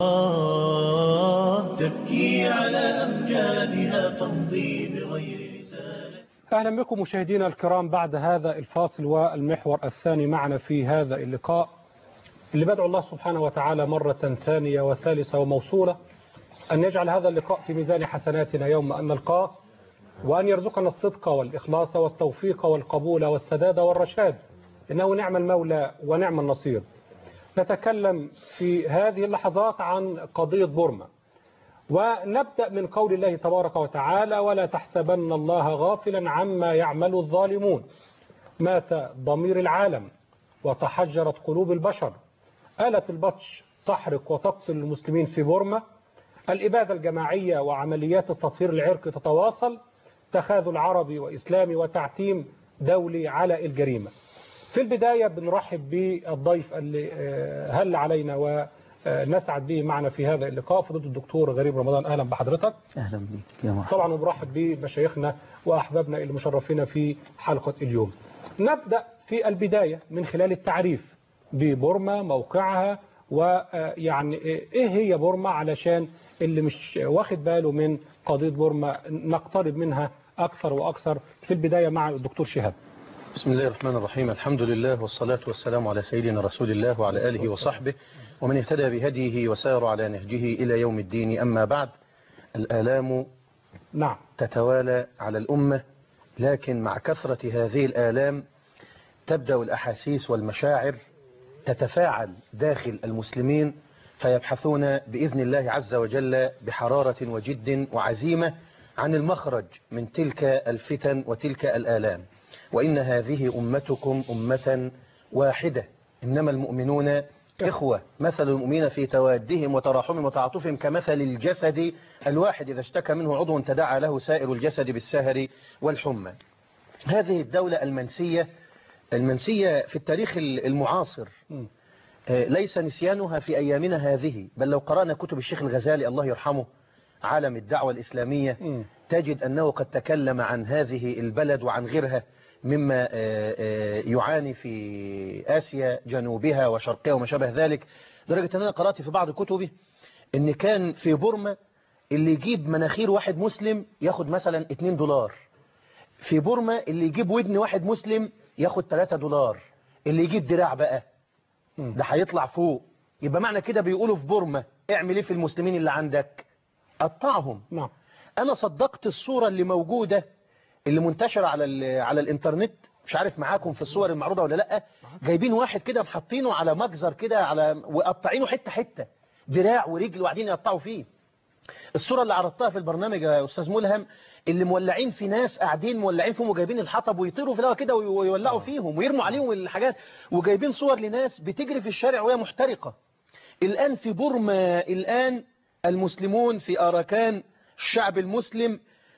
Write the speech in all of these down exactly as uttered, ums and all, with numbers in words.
تبكي على أمجادها تمضي بغير رسالة. أهلا بكم مشاهدينا الكرام بعد هذا الفاصل والمحور الثاني معنا في هذا اللقاء اللي بدعو الله سبحانه وتعالى مرة ثانية وثالثة وموصولة أن يجعل هذا اللقاء في ميزان حسناتنا يوم أن نلقاه، وأن يرزقنا الصدق والإخلاص والتوفيق والقبول والسداد والرشاد، إنه نعم المولى ونعم النصير. نتكلم في هذه اللحظات عن قضية بورما، ونبدأ من قول الله تبارك وتعالى: ولا تحسبن الله غافلا عما يعمل الظالمون. مات ضمير العالم وتحجرت قلوب البشر. آلة البطش تحرق وتقتل المسلمين في بورما. الإبادة الجماعية وعمليات التطهير العرقي تتواصل. تخاذل عربي وإسلامي وتعتيم دولي على الجريمة. في البداية بنرحب بالضيف اللي هل علينا ونسعد به معنا في هذا اللقاء، فضيلة الدكتور غريب رمضان. أهلا بحضرتك. أهلا بك يا مرحبا. طبعا وبرحب بمشايخنا وأحبابنا اللي مشرفين في حلقة اليوم. نبدأ في البداية من خلال التعريف ببورما، موقعها، ويعني إيه هي بورما علشان اللي مش واخد باله من قضية بورما نقترب منها أكثر وأكثر. في البداية مع الدكتور شهاب. بسم الله الرحمن الرحيم. الحمد لله والصلاة والسلام على سيدنا رسول الله وعلى آله وصحبه ومن اهتدى بهديه وسار على نهجه إلى يوم الدين. أما بعد، الآلام نعم تتوالى على الأمة، لكن مع كثرة هذه الآلام تبدأ الأحاسيس والمشاعر تتفاعل داخل المسلمين، فيبحثون بإذن الله عز وجل بحرارة وجد وعزيمة عن المخرج من تلك الفتن وتلك الآلام. وإن هذه أمتكم أمة واحدة، إنما المؤمنون إخوة، مثل المؤمنين في توادهم وتراحمهم وتعاطفهم كمثل الجسد الواحد إذا اشتكى منه عضو تداعى له سائر الجسد بالسهر والحمى. هذه الدولة المنسية المنسية في التاريخ المعاصر ليس نسيانها في أيامنا هذه، بل لو قرأنا كتب الشيخ الغزالي الله يرحمه عالم الدعوة الإسلامية تجد أنه قد تكلم عن هذه البلد وعن غيرها مما يعاني في آسيا جنوبها وشرقها وما شابه ذلك، لدرجة أن أنا قرأت في بعض كتبه أن كان في بورما اللي يجيب مناخير واحد مسلم ياخد مثلا اتنين دولار، في بورما اللي يجيب ودن واحد مسلم ياخد تلاتة دولار، اللي يجيب دراع بقى ده هيطلع فوق. يبقى معنى كده بيقولوا في بورما اعمل ايه في المسلمين اللي عندك؟ قطعهم. نعم. أنا صدقت الصورة اللي موجودة اللي منتشرة على على الانترنت، مش عارف معاكم في الصور المعروضة ولا لأ، جايبين واحد كده محطينه على مجزر كده على وقطعينه حتة حتة، دراع ورجل وقاعدين يقطعوا فيه. الصورة اللي عرضتها في البرنامج يا أستاذ ملهم اللي مولعين في ناس قاعدين مولعين فيهم وجايبين الحطب ويطيروا في الهواء كده ويولعوا فيهم ويرموا عليهم الحاجات، وجايبين صور لناس بتجري في الشارع وهي محترقة. الآن في بورما الآن المسلمون في أراكان الشعب المسلم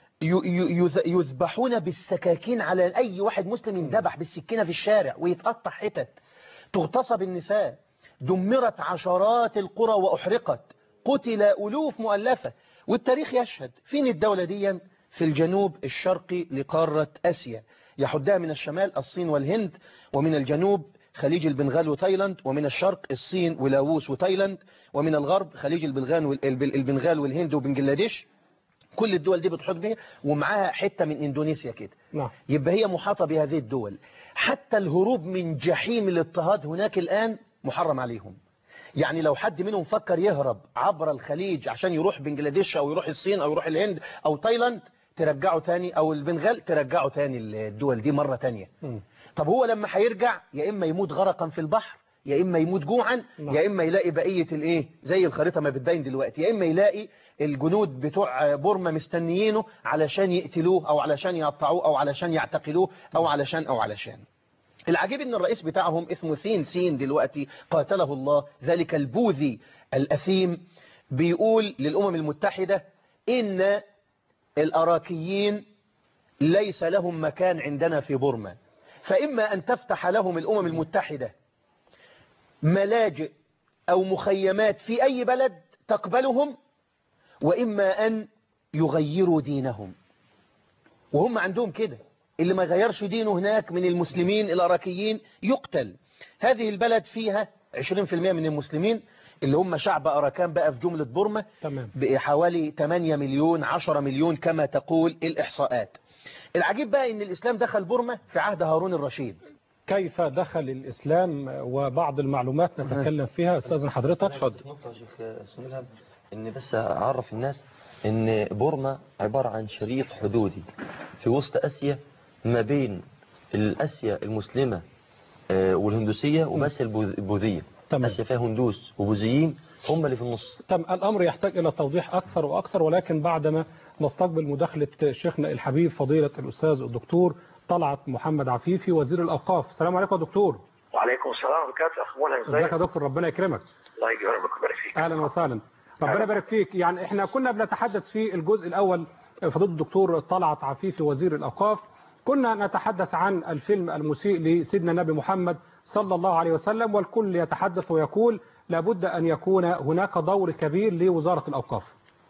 يذبحون بالسكاكين على أي واحد مسلم يندبح بالسكينة في الشارع ويتقطع حتت، تغتصب النساء، دمرت عشرات القرى وأحرقت، قتل ألوف مؤلفة. والتاريخ يشهد. فين الدولة دي؟ في الجنوب الشرقي لقارة آسيا، يحدها من الشمال الصين والهند، ومن الجنوب خليج البنغال وتايلاند، ومن الشرق الصين ولاوس وتايلاند، ومن الغرب خليج البنغال والهند وبنجلاديش. كل الدول دي بتحط دي ومعاها حتة من اندونيسيا كده. نعم. يبقى هي محاطة بهذه الدول. حتى الهروب من جحيم الاضطهاد هناك الآن محرم عليهم. يعني لو حد منهم فكر يهرب عبر الخليج عشان يروح بنجلاديش او يروح الصين او يروح الهند او تايلاند ترجعه تاني، او البنغال ترجعه تاني الدول دي مرة تانية. م. طب هو لما هيرجع يا اما يموت غرقا في البحر، يا اما يموت جوعا، يا اما يلاقي بقية الايه زي الخريطة ما بتبين دلوقتي، يا اما يلاقي الجنود بتوع بورما مستنيينه علشان يقتلوه او علشان يقطعوه او علشان يعتقلوه او علشان او علشان العجيب ان الرئيس بتاعهم اسمه ثين سين دلوقتي قاتله الله، ذلك البوذي الأثيم، بيقول للأمم المتحدة إن الأراكيين ليس لهم مكان عندنا في بورما، فإما أن تفتح لهم الأمم المتحدة ملاجئ أو مخيمات في أي بلد تقبلهم، وإما أن يغيروا دينهم. وهم عندهم كده، اللي ما غيرش دينه هناك من المسلمين الأراكيين يقتل. هذه البلد فيها عشرين بالمئة من المسلمين، اللي هم شعب أراكان بقى في جملة بورما تمام. بحوالي ثمانية مليون عشرة مليون كما تقول الإحصاءات. العجيب بقى إن الإسلام دخل بورما في عهد هارون الرشيد. كيف دخل الإسلام وبعض المعلومات نتكلم فيها. أستاذن حضرتك. اتفضل. نقطة شيخ سميلها إن بس أعرف الناس إن بورما عبارة عن شريط حدودي في وسط آسيا ما بين الآسيا المسلمة والهندوسية وآسيا البوذية. تمام. آسيا فيها هندوس وبوذيين هم اللي في النص. تم. الأمر يحتاج إلى توضيح أكثر وأكثر، ولكن بعدما نستقبل مداخلة شيخنا الحبيب فضيلة الأستاذ الدكتور طلعت محمد عفيفي وزير الأوقاف. السلام عليكم يا دكتور. وعليكم السلام ورحمة الله وبركاته. ازيك يا دكتور؟ ربنا يكرمك. الله يكرمك ويبارك فيك. اهلا وسهلا. ربنا يبارك فيك. يعني احنا كنا بنتحدث في الجزء الاول فضيلة الدكتور طلعت عفيفي وزير الاوقاف، كنا نتحدث عن الفيلم المسيء لسيدنا النبي محمد صلى الله عليه وسلم، والكل يتحدث ويقول لابد ان يكون هناك دور كبير لوزارة الاوقاف.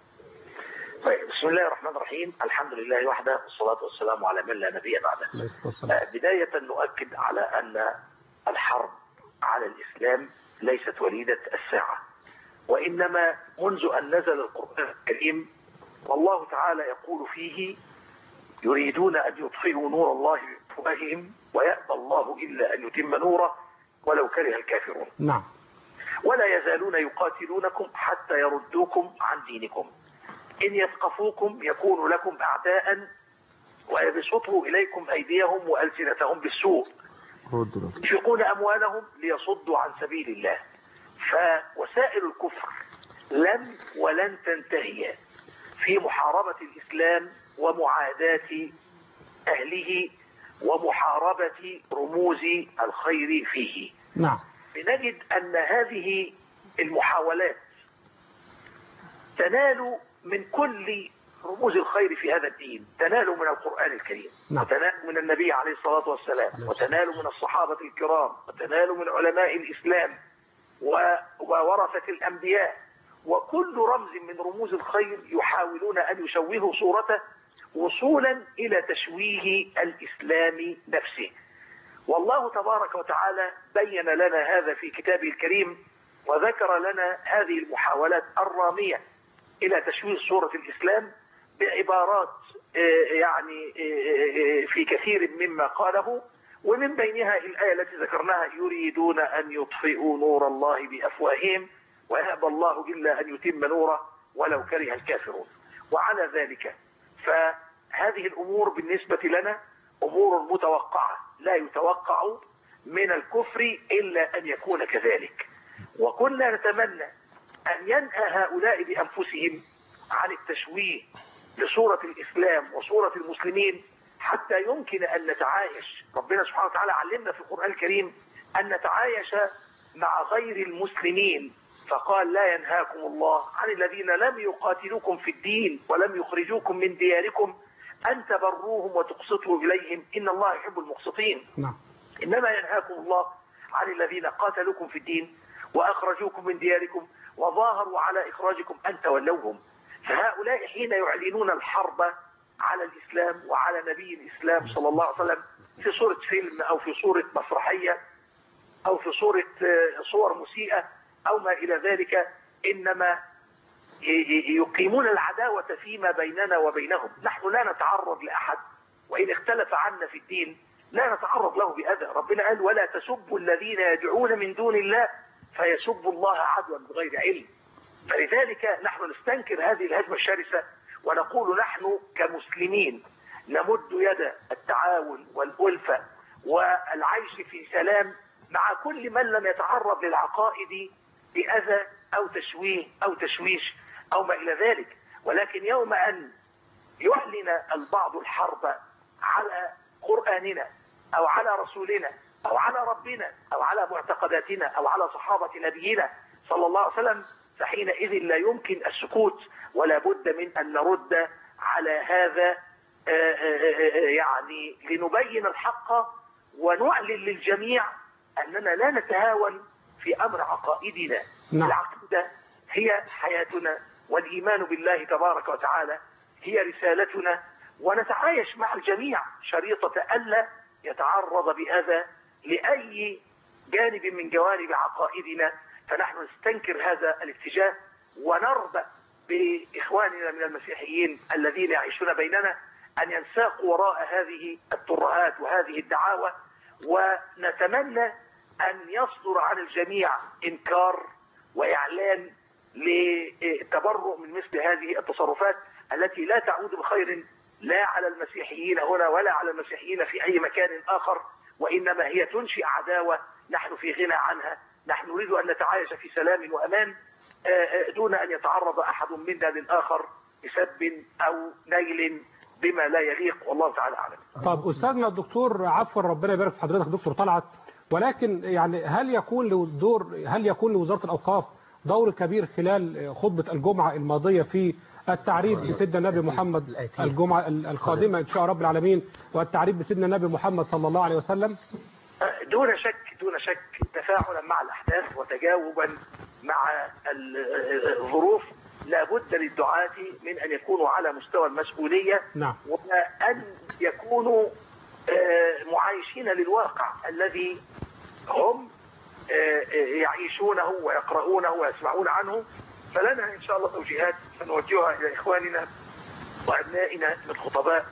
طيب، بسم الله الرحمن الرحيم. الحمد لله وحده والصلاة والسلام على من لا نبي بعده. بداية نؤكد على أن الحرب على الإسلام ليست وليدة الساعة، وإنما منذ أن نزل القرآن الكريم والله تعالى يقول فيه يريدون أن يطفئوا نور الله بأفواههم ويأبى الله إلا أن يتم نوره ولو كره الكافرون. نعم. ولا يزالون يقاتلونكم حتى يردوكم عن دينكم، إن يثقفوكم يكونوا لكم أعداء ويبسطوا إليكم أيديهم وألسنتهم بالسوء، ينفقون أموالهم ليصدوا عن سبيل الله. فوسائل الكفر لن ولن تنتهي في محاربة الإسلام ومعاداة أهله ومحاربة رموز الخير فيه. نعم. بنجد أن هذه المحاولات تنال من كل رموز الخير في هذا الدين، تنال من القرآن الكريم. نعم. وتنال من النبي عليه الصلاة والسلام، وتنال من الصحابة الكرام، وتنال من علماء الإسلام وورثة الأنبياء، وكل رمز من رموز الخير يحاولون أن يشوهوا صورته وصولا إلى تشويه الإسلام نفسه. والله تبارك وتعالى بين لنا هذا في كتابه الكريم، وذكر لنا هذه المحاولات الرامية إلى تشويه صورة الإسلام بعبارات يعني في كثير مما قاله، ومن بينها الآية التي ذكرناها يريدون أن يطفئوا نور الله بأفواههم ويأبى الله إلا أن يتم نوره ولو كره الكافرون. وعلى ذلك فهذه الأمور بالنسبة لنا أمور متوقعة، لا يتوقع من الكفر إلا أن يكون كذلك. وكنا نتمنى أن ينهى هؤلاء بأنفسهم عن التشويه لصورة الإسلام وصورة المسلمين حتى يمكن أن نتعايش. ربنا سبحانه وتعالى علمنا في القرآن الكريم أن نتعايش مع غير المسلمين، فقال لا ينهاكم الله عن الذين لم يقاتلوكم في الدين ولم يخرجوكم من دياركم أن تبروهم وتقسطوا إليهم إن الله يحب المقسطين. نعم. إنما ينهاكم الله عن الذين قاتلوكم في الدين وأخرجوكم من دياركم وظاهروا على إخراجكم أن تولوهم. فهؤلاء حين يعلنون الحرب على الإسلام وعلى نبي الإسلام صلى الله عليه وسلم في صورة فيلم أو في صورة مسرحية أو في صورة صور مسيئة أو ما إلى ذلك، إنما يقيمون العداوة فيما بيننا وبينهم. نحن لا نتعرض لأحد، وإن اختلف عنا في الدين لا نتعرض له بأذى. ربنا قال ولا تسبوا الذين يدعون من دون الله فيسبوا الله عدوا بغير علم. فلذلك نحن نستنكر هذه الهجمة الشرسة ونقول نحن كمسلمين نمد يد التعاون والألفة والعيش في سلام مع كل من لم يتعرض للعقائد بأذى أو تشويه أو تشويش أو ما إلى ذلك. ولكن يوم أن يعلن البعض الحرب على قرآننا أو على رسولنا أو على ربنا أو على معتقداتنا أو على صحابة نبينا صلى الله عليه وسلم، فحينئذ لا يمكن السكوت ولا بد من أن نرد على هذا يعني لنبين الحق ونعلن للجميع أننا لا نتهاون في أمر عقائدنا. نعم. العقيدة هي حياتنا، والإيمان بالله تبارك وتعالى هي رسالتنا، ونتعايش مع الجميع شريطة ألا يتعرض بأذى لأي جانب من جوانب عقائدنا فنحن نستنكر هذا الاتجاه ونربأ بإخواننا من المسيحيين الذين يعيشون بيننا أن ينساقوا وراء هذه الترهات وهذه الدعاوى، ونتمنى أن يصدر عن الجميع إنكار وإعلان للتبرؤ من مثل هذه التصرفات التي لا تعود بخير لا على المسيحيين هنا ولا على المسيحيين في أي مكان آخر، وإنما هي تنشئ عداوة نحن في غنى عنها. نحن نريد أن نتعايش في سلام وأمان دون أن يتعرض أحد منا للآخر بسب أو نيل بما لا يليق، والله تعالى أعلم. طب أستاذنا الدكتور، عفوا ربنا يبارك في حضرتك دكتور طلعت، ولكن يعني هل يكون له دور، هل يكون لوزارة الأوقاف دور كبير خلال خطبة الجمعة الماضية في التعريف بسيدنا النبي محمد الجمعة القادمة إن شاء رب العالمين، والتعريف بسيدنا النبي محمد صلى الله عليه وسلم؟ دون شك دون شك تفاعلا مع الأحداث وتجاوبا مع الظروف، لابد للدعاة من أن يكونوا على مستوى المسؤولية. نعم. وأن يكونوا معايشين للواقع الذي هم يعيشونه ويقرؤونه ويسمعون عنه. فلنا إن شاء الله توجيهات سنوجهها إلى إخواننا وأبنائنا من خطباء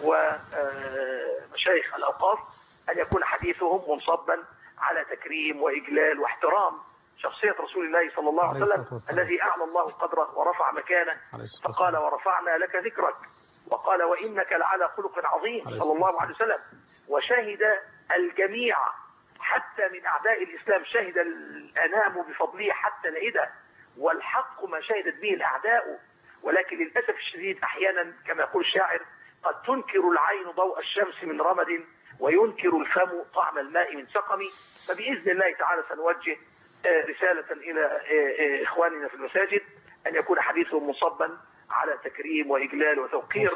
ومشايخ الأوقاف أن يكون حديثهم منصبا على تكريم وإجلال واحترام شخصية رسول الله صلى الله عليه وسلم الذي أعلى الله قدره ورفع مكانه، فقال ورفعنا لك ذكرك، وقال وإنك لعلى خلق عظيم صلى الله عليه وسلم. وشهد الجميع حتى من أعداء الإسلام، شهد الأنام بفضله حتى العدة، والحق ما شهدت به الأعداء. ولكن للأسف الشديد أحيانا كما يقول الشاعر قد تنكر العين ضوء الشمس من رمد وينكر الفم طعم الماء من سقم. فبإذن الله تعالى سنوجه رسالة إلى إخواننا في المساجد أن يكون حديثهم مصبا على تكريم وإجلال وتوقير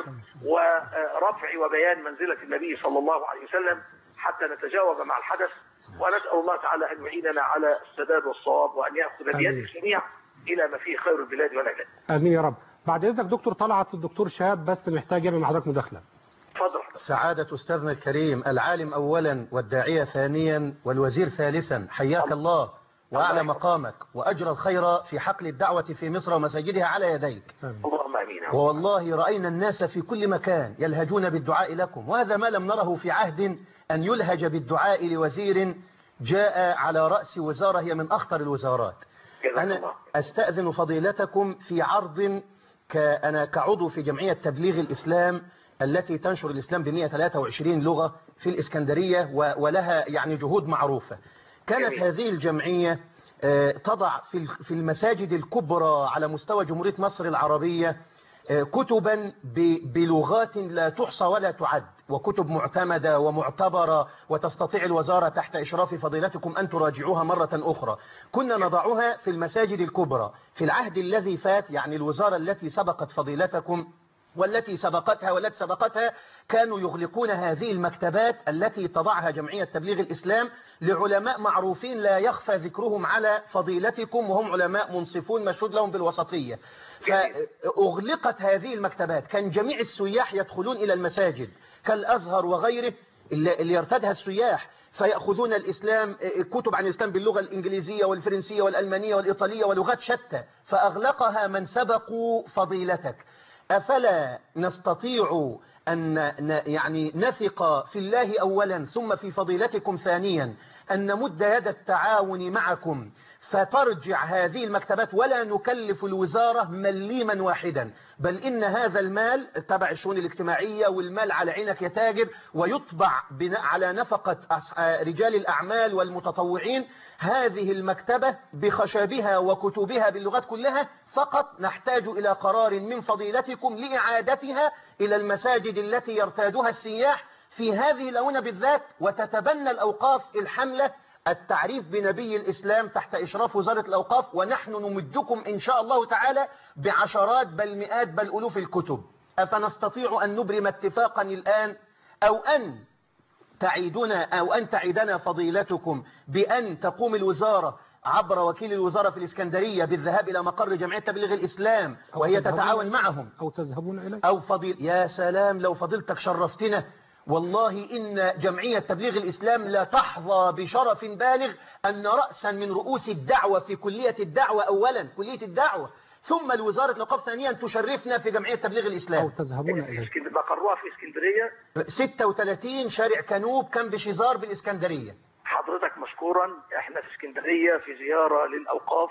ورفع وبيان منزلة النبي صلى الله عليه وسلم حتى نتجاوب مع الحدث. ونسأل الله تعالى أن يعيننا على السداد والصواب وأن يأخذ بيد الجميع إلى ما فيه خير البلاد والعباد. آمين يا رب. بعد إذنك دكتور طلعت، الدكتور شهاب بس محتاج يعمل مع حضرتك مداخلة. تفضل. سعادة أستاذنا الكريم، العالم أولا والداعية ثانيا والوزير ثالثا، حياك الله وأعلى مقامك وأجرى الخير في حقل الدعوة في مصر ومساجدها على يديك. اللهم آمين. والله رأينا الناس في كل مكان يلهجون بالدعاء لكم، وهذا ما لم نره في عهد أن يلهج بالدعاء لوزير جاء على رأس وزارة هي من أخطر الوزارات. أنا أستأذن فضيلتكم في عرض، أنا كعضو في جمعية تبليغ الإسلام التي تنشر الإسلام ب مئة وثلاثة وعشرين لغة في الإسكندرية ولها يعني جهود معروفة. كانت هذه الجمعية تضع في المساجد الكبرى على مستوى جمهورية مصر العربية كتبا بلغات لا تحصى ولا تعد، وكتب معتمدة ومعتبرة وتستطيع الوزارة تحت إشراف فضيلتكم أن تراجعوها مرة أخرى. كنا نضعها في المساجد الكبرى. في العهد الذي فات، يعني الوزارة التي سبقت فضيلتكم والتي سبقتها والتي سبقتها، كانوا يغلقون هذه المكتبات التي تضعها جمعية تبليغ الإسلام لعلماء معروفين لا يخفى ذكرهم على فضيلتكم، وهم علماء منصفون مشهود لهم بالوسطية. فأغلقت هذه المكتبات، كان جميع السياح يدخلون إلى المساجد كالأزهر وغيره اللي يرتادها السياح، فيأخذون الإسلام، كتب عن الإسلام باللغة الإنجليزية والفرنسية والألمانية والإيطالية ولغات شتى، فأغلقها من سبقوا فضيلتك. أفلا نستطيع أن يعني نثق في الله أولا ثم في فضيلتكم ثانيا، أن نمد يد التعاون معكم فترجع هذه المكتبات، ولا نكلف الوزارة مليما واحدا، بل إن هذا المال تبع الشؤون الاجتماعية والمال على عينك يا تاجر، ويطبع على نفقة رجال الأعمال والمتطوعين. هذه المكتبة بخشبها وكتبها باللغات كلها فقط نحتاج إلى قرار من فضيلتكم لإعادتها إلى المساجد التي يرتادها السياح في هذه الأونة بالذات، وتتبنى الأوقاف الحملة التعريف بنبي الإسلام تحت إشراف وزارة الأوقاف، ونحن نمدكم إن شاء الله تعالى بعشرات بل مئات بل ألوف الكتب. أفنستطيع أن نبرم اتفاقا الآن، أو أن تعيدنا أو أن تعيدنا فضيلتكم بأن تقوم الوزارة عبر وكيل الوزارة في الإسكندرية بالذهاب إلى مقر جمعية تبليغ الإسلام وهي تتعاون معهم، أو تذهبون إليه، أو فضيل يا سلام لو فضيلتك شرفتنا والله إن جمعية تبليغ الإسلام لا تحظى بشرف بالغ أن رأسا من رؤوس الدعوة في كلية الدعوة أولا كلية الدعوة ثم الوزارة الأوقاف ثانيا تشرفنا في جمعية تبليغ الإسلام. أو تذهبون إليه. مقرها في اسكندرية ستة وثلاثين شارع كانوب كامب شيزار بالإسكندرية. حضرتك مشكورا. احنا في اسكندرية في زيارة للأوقاف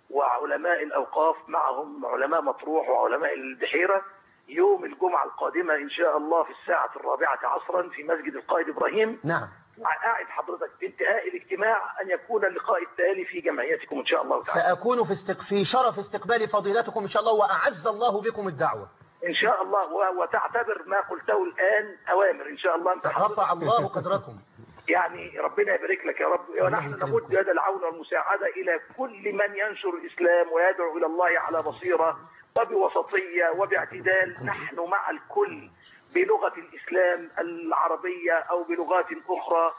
وعلماء الأوقاف، معهم علماء مطروح وعلماء البحيرة، يوم الجمعة القادمة إن شاء الله في الساعة الرابعة عصرا في مسجد القائد إبراهيم. نعم. قاعد حضرتك بانتهاء الاجتماع أن يكون اللقاء التالي في جمعيتكم إن شاء الله تعالى. سأكون في, استق... في شرف استقبال فضيلتكم إن شاء الله، وأعز الله بكم الدعوة إن شاء الله، و... وتعتبر ما قلته الآن أوامر إن شاء الله. رفع الله قدركم. يعني ربنا يبارك لك يا رب، ونحن نمد يد العون والمساعدة إلى كل من ينشر الإسلام ويدعو إلى الله على بصيرة وبوسطية وباعتدال. نحن مع الكل بلغة الإسلام العربية أو بلغات أخرى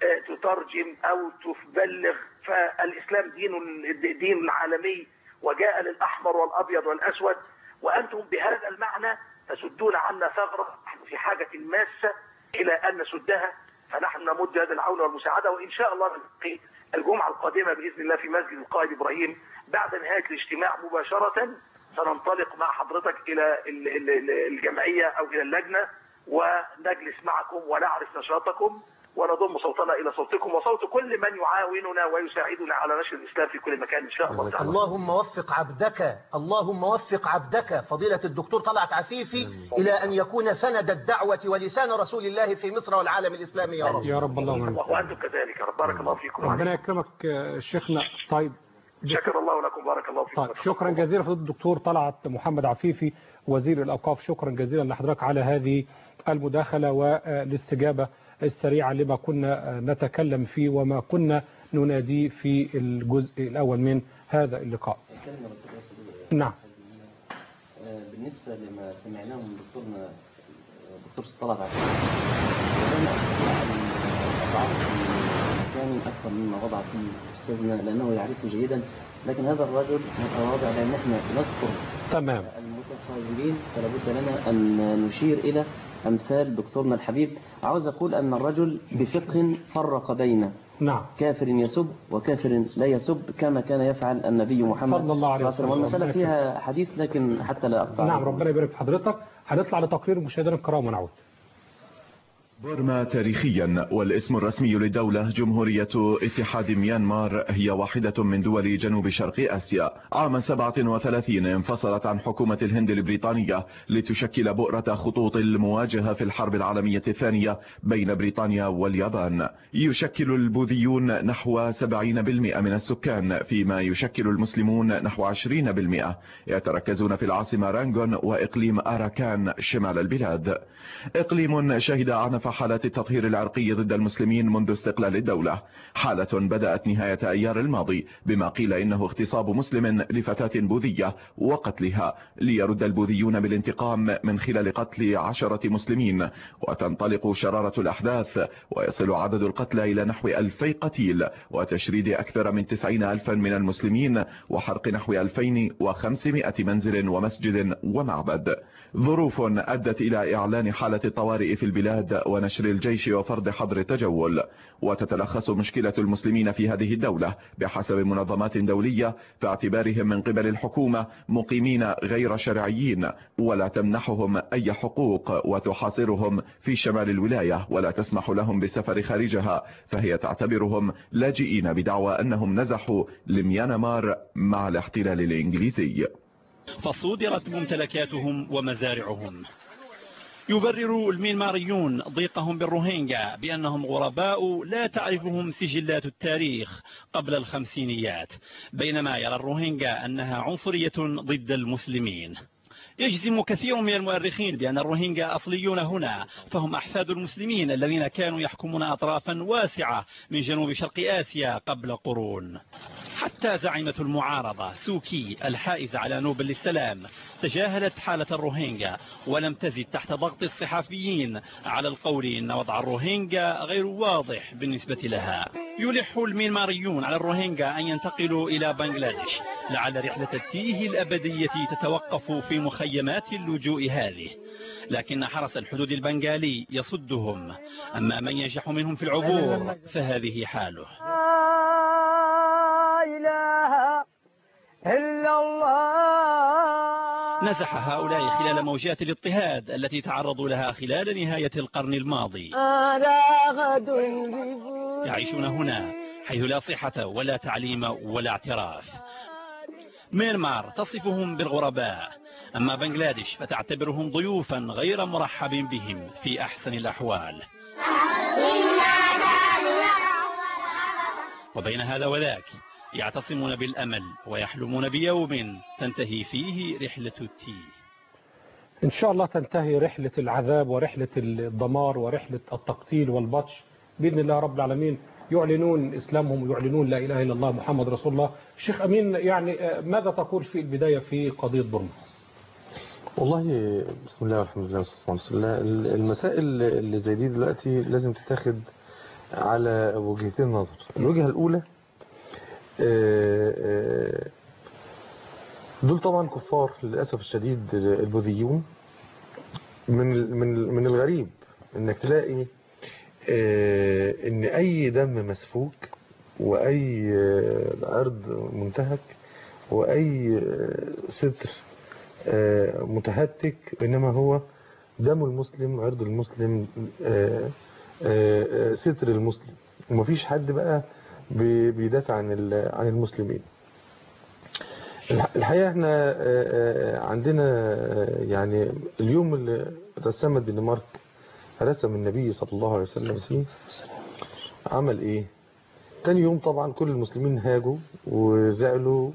تترجم أو تبلغ، فالإسلام دين دين عالمي وجاء للأحمر والأبيض والأسود، وأنتم بهذا المعنى تسدون عنا ثغرة نحن في حاجة ماسة إلى أن نسدها، فنحن نمد يد العون والمساعدة. وإن شاء الله نلتقي الجمعة القادمة بإذن الله في مسجد القائد إبراهيم بعد نهاية الاجتماع مباشرة. سننطلق مع حضرتك إلى الجمعية أو إلى اللجنة ونجلس معكم ونعرف نشاطكم ونضم صوتنا إلى صوتكم وصوت كل من يعاوننا ويساعدنا على نشر الإسلام في كل مكان إن شاء الله تعالى. اللهم وفق عبدك اللهم وفق عبدك فضيلة الدكتور طلعت عفيفي إلى أن يكون سند الدعوة ولسان رسول الله في مصر والعالم الإسلامي يا رب. يا رب اللهم. وأنتم كذلك يا رب. بارك الله فيكم. ربنا يكرمك شيخنا. طيب شكر الله لكم. بارك الله فيكم. طيب شكرا جزيلا فضيلة الدكتور طلعت محمد عفيفي وزير الأوقاف، شكرا جزيلا لحضرتك على هذه المداخلة والاستجابة السريعة لما كنا نتكلم فيه وما كنا نناديه في الجزء الأول من هذا اللقاء. نعم. بالنسبة لما سمعناه من دكتورنا دكتور طلعت عفيفي، كان أكثر مما وضع فيه أستاذنا لأنه يعرفه جيدا، لكن هذا الرجل متواضع لأن احنا نذكر تمام المتخاذلين، فلا بد لنا أن نشير إلى أمثال دكتورنا الحبيب. عاوز أقول أن الرجل بفقه فرق بين نعم كافر يسب وكافر لا يسب كما كان يفعل النبي محمد صلى الله عليه وسلم. والمسألة فيها حديث لكن حتى لا أقطع. نعم ربنا يبارك في حضرتك. هنطلع لتقرير المشاهدين الكرام ونعود. بورما تاريخيا والاسم الرسمي للدولة جمهورية اتحاد ميانمار هي واحدة من دول جنوب شرق آسيا. عام سبعة وثلاثين انفصلت عن حكومة الهند البريطانية لتشكل بؤرة خطوط المواجهة في الحرب العالمية الثانية بين بريطانيا واليابان. يشكل البوذيون نحو سبعين بالمئة من السكان، فيما يشكل المسلمون نحو عشرين بالمئة. يتركزون في العاصمة رانغون وإقليم أراكان شمال البلاد. إقليم شهد أعنف حالات التطهير العرقي ضد المسلمين منذ استقلال الدولة، حالة بدأت نهاية أيار الماضي بما قيل إنه اغتصاب مسلم لفتاة بوذية وقتلها، ليرد البوذيون بالانتقام من خلال قتل عشرة مسلمين، وتنطلق شرارة الأحداث ويصل عدد القتلى إلى نحو ألفي قتيل وتشريد أكثر من تسعين ألفا من المسلمين وحرق نحو ألفين وخمسمائة منزل ومسجد ومعبد. ظروف أدت إلى إعلان حالة الطوارئ في البلاد ونشر الجيش وفرض حظر التجول. وتتلخص مشكلة المسلمين في هذه الدولة بحسب منظمات دولية في اعتبارهم من قبل الحكومة مقيمين غير شرعيين، ولا تمنحهم أي حقوق وتحاصرهم في شمال الولاية ولا تسمح لهم بالسفر خارجها، فهي تعتبرهم لاجئين بدعوى أنهم نزحوا لميانمار مع الاحتلال الإنجليزي. فصودرت ممتلكاتهم ومزارعهم. يبرر الميانماريون ضيقهم بالروهينجا بأنهم غرباء لا تعرفهم سجلات التاريخ قبل الخمسينيات، بينما يرى الروهينجا أنها عنصرية ضد المسلمين. يجزم كثير من المؤرخين بأن الروهينجا أصليون هنا، فهم أحفاد المسلمين الذين كانوا يحكمون أطرافا واسعة من جنوب شرق آسيا قبل قرون. حتى زعيمة المعارضة سوكي الحائزة على نوبل للسلام تجاهلت حالة الروهينجا ولم تزد تحت ضغط الصحفيين على القول إن وضع الروهينجا غير واضح بالنسبة لها. يلح الميانماريون على الروهينجا أن ينتقلوا إلى بنغلاديش لعل رحلة التيه الأبدية تتوقف في مخيمات اللجوء هذه، لكن حرس الحدود البنغالي يصدهم، أما من ينجح منهم في العبور فهذه حاله. إله إلا الله. نزح هؤلاء خلال موجات الاضطهاد التي تعرضوا لها خلال نهاية القرن الماضي. يعيشون هنا حيث لا صحة ولا تعليم ولا اعتراف. ميانمار تصفهم بالغرباء، أما بنغلاديش فتعتبرهم ضيوفا غير مرحب بهم في أحسن الأحوال. وبين هذا وذاك يعتصمون بالأمل ويحلمون بيوم تنتهي فيه رحلة التيه. إن شاء الله تنتهي رحلة العذاب ورحلة الدمار ورحلة التقتيل والبطش بإذن الله رب العالمين. يعلنون إسلامهم ويعلنون لا إله إلا الله محمد رسول الله. شيخ أمين، يعني ماذا تقول في البداية في قضية برما؟ والله بسم الله والحمد لله والصلاة والسلام على رسول الله. المسائل اللي زي دي دلوقتي لازم تتاخد على وجهتين نظر. الوجهة الأولى دول طبعا كفار للأسف الشديد البوذيون. من من من الغريب انك تلاقي ان اي دم مسفوك واي عرض منتهك واي ستر متهتك، انما هو دم المسلم عرض المسلم ستر المسلم، ومفيش حد بقى بيدافع عن عن المسلمين. الحقيقة احنا عندنا يعني اليوم اللي رسم الدنمارك رسم النبي صلى الله عليه وسلم فيه عمل ايه؟ تاني يوم طبعا كل المسلمين هاجوا وزعلوا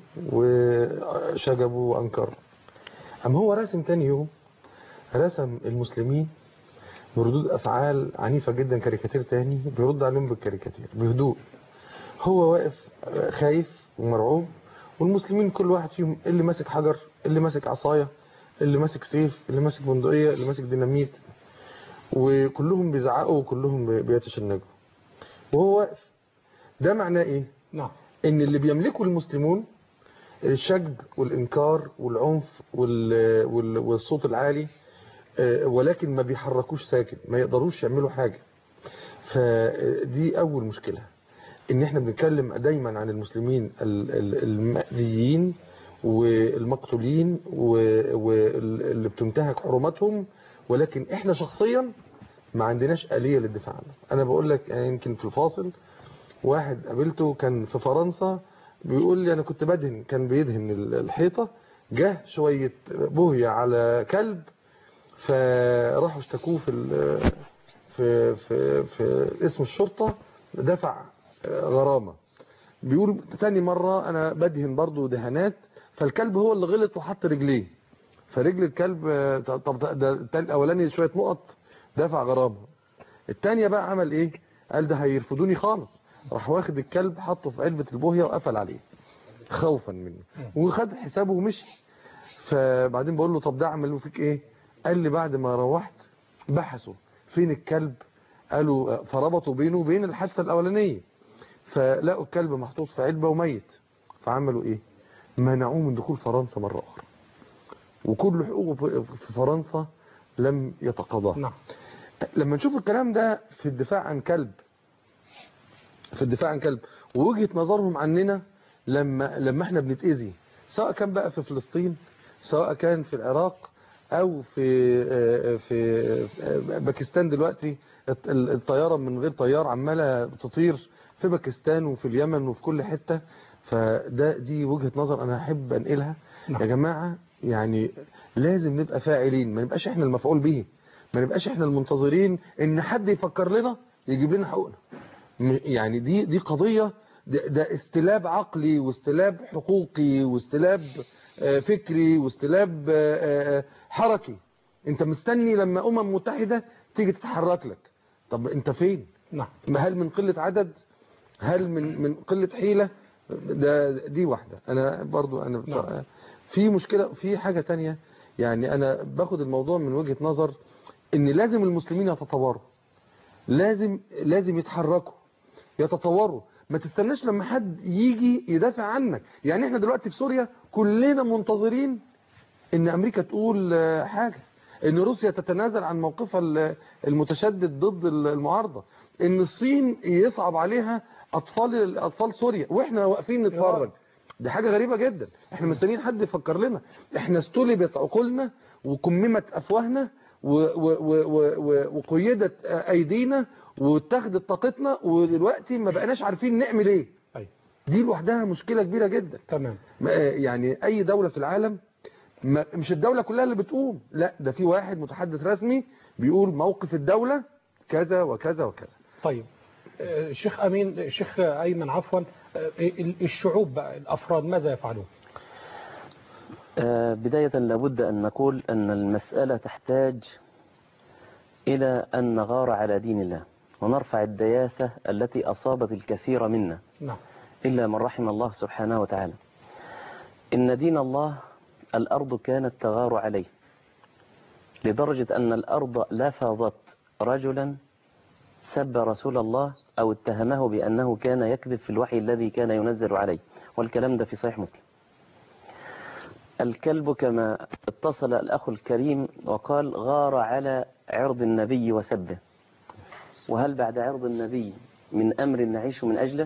وشجبوا وانكروا. اما هو رسم تاني يوم رسم المسلمين بردود افعال عنيفة جدا، كاريكاتير تاني بيرد عليهم بالكاريكاتير بهدوء. هو واقف خايف ومرعوب، والمسلمين كل واحد فيهم اللي ماسك حجر، اللي ماسك عصاية، اللي ماسك سيف، اللي ماسك بندقية، اللي ماسك ديناميت، وكلهم بيزعقوا وكلهم بيتشنجوا وهو واقف. ده معناه ايه؟ نعم. ان اللي بيملكوا المسلمون الشجب والانكار والعنف والصوت العالي، ولكن ما بيحركوش ساكن، ما يقدروش يعملوا حاجة. فدي اول مشكلة، ان احنا بنتكلم دايما عن المسلمين المأذيين والمقتولين واللي بتنتهك حرماتهم، ولكن احنا شخصيا ما عندناش آلية للدفاع عنه. انا بقول لك يمكن في الفاصل واحد قابلته كان في فرنسا بيقول لي انا كنت بدهن، كان بيدهن الحيطة، جه شوية بوهية على كلب فراحوا اشتكوه في في في, في اسم الشرطة، دفع غرامة. بيقول تاني مرة انا بدهن برضو دهانات فالكلب هو اللي غلط وحط رجليه، فرجل الكلب طب ده الاولاني شوية نقط دفع غرامة. التانية بقى عمل ايه؟ قال ده هيرفضوني خالص، راح واخد الكلب حطه في علبة البوهية وقفل عليه خوفا منه وخد حسابه ومشي. فبعدين بقول له طب ده عملوا فيك ايه؟ قال لي بعد ما روحت بحثوا فين الكلب، قالوا فربطوا بينه وبين الحادثة الاولانية فلقوا الكلب محطوط في علبة وميت. فعملوا ايه؟ منعوه من دخول فرنسا مرة اخرى، وكل حقوقه في فرنسا لم يتقاضاها. نعم. لما نشوف الكلام ده في الدفاع عن كلب في الدفاع عن كلب ووجهة نظرهم عننا لما لما احنا بنتأذي، سواء كان بقى في فلسطين، سواء كان في العراق، او في في باكستان دلوقتي الطيارة من غير طيار عمالة تطير في باكستان وفي اليمن وفي كل حتة. فده دي وجهة نظر انا احب انقلها. نعم. يا جماعة يعني لازم نبقى فاعلين، ما نبقاش احنا المفعول به، ما نبقاش احنا المنتظرين ان حد يفكر لنا يجيب لنا حقوقنا. يعني دي دي قضية، ده, ده استلاب عقلي واستلاب حقوقي واستلاب فكري واستلاب حركي. انت مستني لما امم متحدة تيجي تتحرك لك، طب انت فين؟ نعم. هل من قلة عدد؟ هل من من قلة حيلة؟ ده دي واحدة. أنا برضو أنا نعم. في مشكلة في حاجة تانية. يعني أنا باخد الموضوع من وجهة نظر إن لازم المسلمين يتطوروا، لازم لازم يتحركوا يتطوروا. ما تستناش لما حد يجي يدافع عنك. يعني احنا دلوقتي في سوريا كلنا منتظرين ان امريكا تقول حاجة، ان روسيا تتنازل عن موقفها المتشدد ضد المعارضة، ان الصين يصعب عليها اطفال اطفال سوريا واحنا واقفين نتفرج. دي حاجة غريبة جدا. احنا مستنيين حد يفكر لنا. احنا استلبت عقولنا وكممت افواهنا وقيدت ايدينا واتخذت طاقتنا، ودلوقتي ما بقناش عارفين نعمل ايه. دي لوحدها مشكلة كبيرة جدا. تمام. يعني اي دولة في العالم مش الدولة كلها اللي بتقوم، لا ده في واحد متحدث رسمي بيقول موقف الدولة كذا وكذا وكذا. طيب الشيخ أمين الشيخ أيمن عفوا، الشعوب بقى الأفراد ماذا يفعلون؟ بداية لابد أن نقول أن المسألة تحتاج إلى أن نغار على دين الله ونرفع الدياثة التي أصابت الكثير منا. نعم. إلا من رحم الله سبحانه وتعالى. إن دين الله الأرض كانت تغار عليه لدرجة أن الأرض لفظت رجلا سب رسول الله أو اتهمه بأنه كان يكذب في الوحي الذي كان ينزل عليه، والكلام ده في صحيح مسلم. الكلب كما اتصل الأخ الكريم وقال غار على عرض النبي وسبه، وهل بعد عرض النبي من أمر نعيش من أجله؟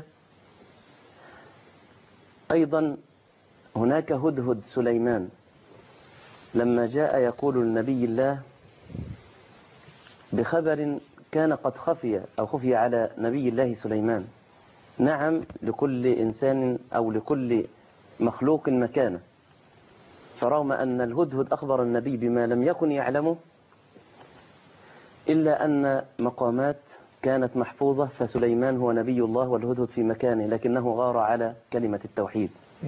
أيضا هناك هدهد سليمان لما جاء يقول لنبي الله بخبر كان قد خفي أو خفي على نبي الله سليمان. نعم، لكل إنسان أو لكل مخلوق مكانه، فرغم أن الهدهد أخبر النبي بما لم يكن يعلمه إلا أن مقامات كانت محفوظة، فسليمان هو نبي الله والهدهد في مكانه، لكنه غار على كلمة التوحيد.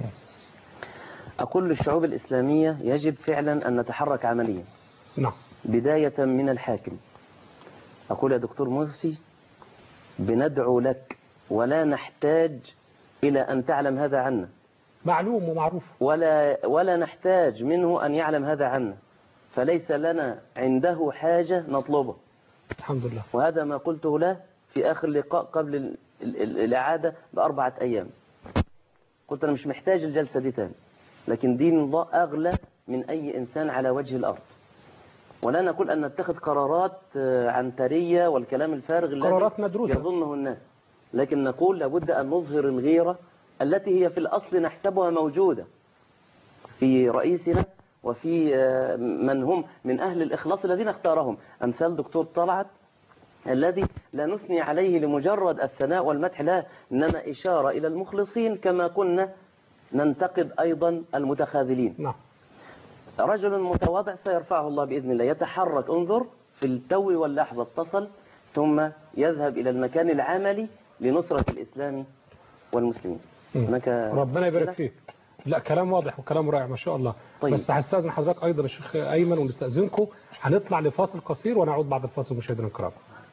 أقول للشعوب الإسلامية يجب فعلا أن نتحرك عمليا. نعم. بداية من الحاكم. أقول يا دكتور مرسي بندعو لك ولا نحتاج إلى أن تعلم هذا عنا، معلوم ومعروف، ولا ولا نحتاج منه أن يعلم هذا عنا، فليس لنا عنده حاجة نطلبه. الحمد لله. وهذا ما قلته له في آخر لقاء قبل ال ال ال الإعادة بأربعة أيام. قلت أنا مش محتاج الجلسة دي تاني، لكن دين الله أغلى من أي إنسان على وجه الأرض. ولا نقول أن نتخذ قرارات عنترية والكلام الفارغ الذي يظنه الناس، لكن نقول لابد أن نظهر الغيرة التي هي في الأصل نحسبها موجودة في رئيسنا وفي من هم من أهل الإخلاص الذين اختارهم، أمثال دكتور طلعت الذي لا نثني عليه لمجرد الثناء والمدح، لا، إنما إشارة إلى المخلصين كما كنا ننتقد أيضا المتخاذلين. نعم. رجل متواضع سيرفعه الله بإذن الله، يتحرك، انظر في التو واللحظة اتصل، ثم يذهب إلى المكان العملي لنصرة الإسلام والمسلمين. ربنا يبارك فيك. لا كلام واضح وكلام رائع ما شاء الله. طيب. بس هستأذن حضرتك أيضا يا شيخ أيمن ونستأذنكم، هنطلع لفاصل قصير ونعود بعد الفاصل مشاهدينا الكرام.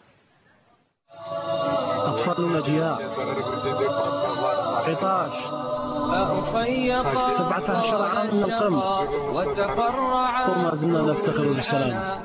أطفالنا جياع، عطاش، سبعة عشر عام من القمع، وما زلنا نفتخر بالسلام.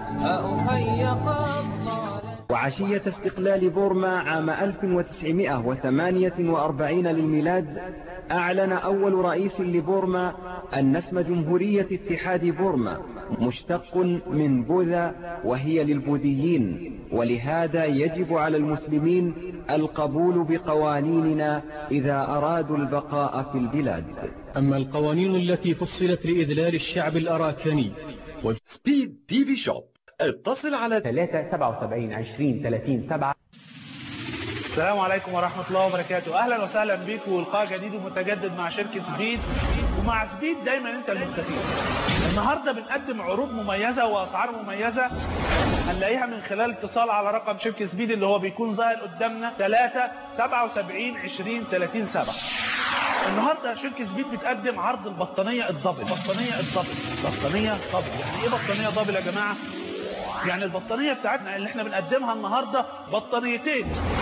وعشية استقلال بورما عام ألف وتسعمائة وثمانية وأربعين للميلاد أعلن أول رئيس لبورما أن اسم جمهورية اتحاد بورما مشتق من بوذا وهي للبوذيين، ولهذا يجب على المسلمين القبول بقوانيننا إذا أرادوا البقاء في البلاد. أما القوانين التي فصلت لإذلال الشعب الأراكاني و... سبيد تي في شوب، اتصل على ثلاثة سبعة وسبعين عشرين ثلاثين سبعة. السلام عليكم ورحمة الله وبركاته. أهلا وسهلا بكم ولقاء جديد ومتجدد مع شركة سبيد، ومع سبيد دايما أنت المستفيد. النهاردة بنقدم عروض مميزة وأسعار مميزة هنلاقيها من خلال اتصال على رقم شركة سبيد اللي هو بيكون ظاهر قدامنا ثلاثة سبعة وسبعين عشرين ثلاثين سبعة. النهاردة شركة سبيد بتقدم عرض البطانية الدبل. بطانية الدبل، بطانية دبل. يعني إيه بطانية دبل يا جماعة؟ يعني البطانية بتاعتنا اللي احنا بنقدمها النهاردة بطانيتين،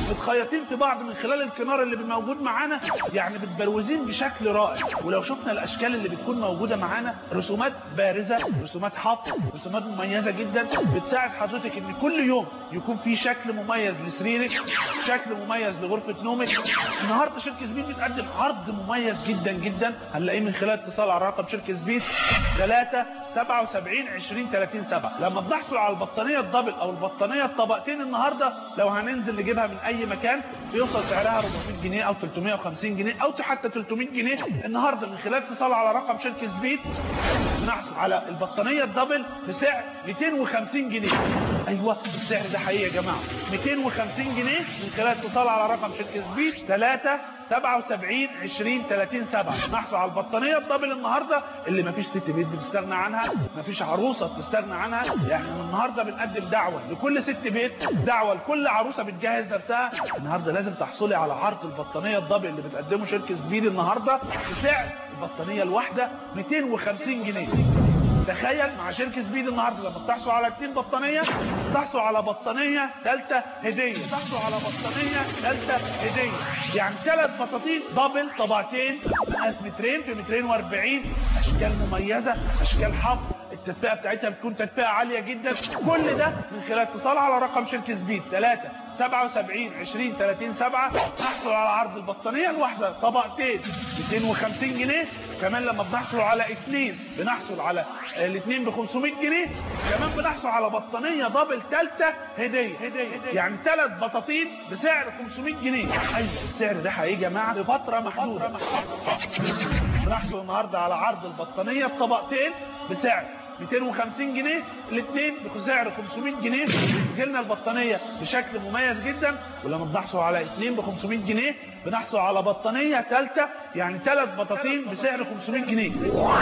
متخيطين في بعض من خلال الكنار اللي موجود معانا، يعني متبروزين بشكل رائع. ولو شفنا الاشكال اللي بتكون موجوده معانا، رسومات بارزه، رسومات حط، رسومات مميزه جدا بتساعد حضرتك ان كل يوم يكون في شكل مميز لسريرك، شكل مميز لغرفه نومك. النهارده شركه سبيد بتقدم عرض مميز جدا جدا، هنلاقيه من خلال اتصال على رقم شركه سبيد ثلاثة سبعة وسبعين عشرين ثلاثين سبعة. لما بنحصل على البطانيه الدبل او البطانيه الطبقتين النهارده، لو هننزل نجيبها من اي مكان بيوصل سعرها أربعمائة جنيه او ثلاثمائة وخمسين جنيه او حتى ثلاثمائة جنيه. النهارده من خلال اتصال على رقم شركه سبيد بنحصل على البطانيه الدبل بسعر مئتين وخمسين جنيه. ايوه السعر ده حقيقي يا جماعه، مئتين وخمسين جنيه من خلال اتصال على رقم شركه سبيد ثلاثة سبعة وسبعين عشرين ثلاثين سبعة. نحصل على البطانيه الدبل النهارده اللي مفيش ست بيت بتستغنى عنها، مفيش عروسه بتستغنى عنها. يعني النهارده بنقدم دعوه لكل ست بيت، دعوه لكل عروسه بتجهز نفسها. النهارده لازم تحصلي على عرض البطانيه الدبل اللي بتقدمه شركه سبيد النهارده بسعر البطانيه الواحده مئتين وخمسين جنيه. تخيل مع شركه سبيد النهارده لما بتحصل على اثنين بطانيه بتحصل على بطانيه ثالثه هديه، بتحصل على بطانيه ثالثه هديه، يعني ثلاث بطاطين دبل طبقتين مقاس مترين في مترين واربعين، اشكال مميزه، اشكال حفظ، التدفئه بتاعتها بتكون تدفئه عاليه جدا. كل ده من خلال اتصال على رقم شركه سبيد ثلاثة سبعة وسبعين عشرين ثلاثين سبعة. نحصل على عرض البطانيه الواحده طبقتين مئتين وخمسين جنيه. كمان لما بنحصل على اثنين بنحصل على الاثنين ب خمسمائة جنيه. كمان بنحصل على بطانيه دبل ثالثه هديه، هديه يعني ثلاث بطاطين بسعر خمسمائة جنيه. ايوه السعر ده حقيقي يا جماعه لفتره محدوده. بنحصل النهارده على عرض البطانيه الطبقتين بسعر مئتين وخمسين جنيه، الاثنين بسعر خمسمائة جنيه. جيلنا البطانيه بشكل مميز جدا. ولما بنحصل على اثنين ب خمسمائة جنيه بنحصل على بطانيه ثالثه، يعني ثلاث بطاطين بسعر خمسمائة جنيه.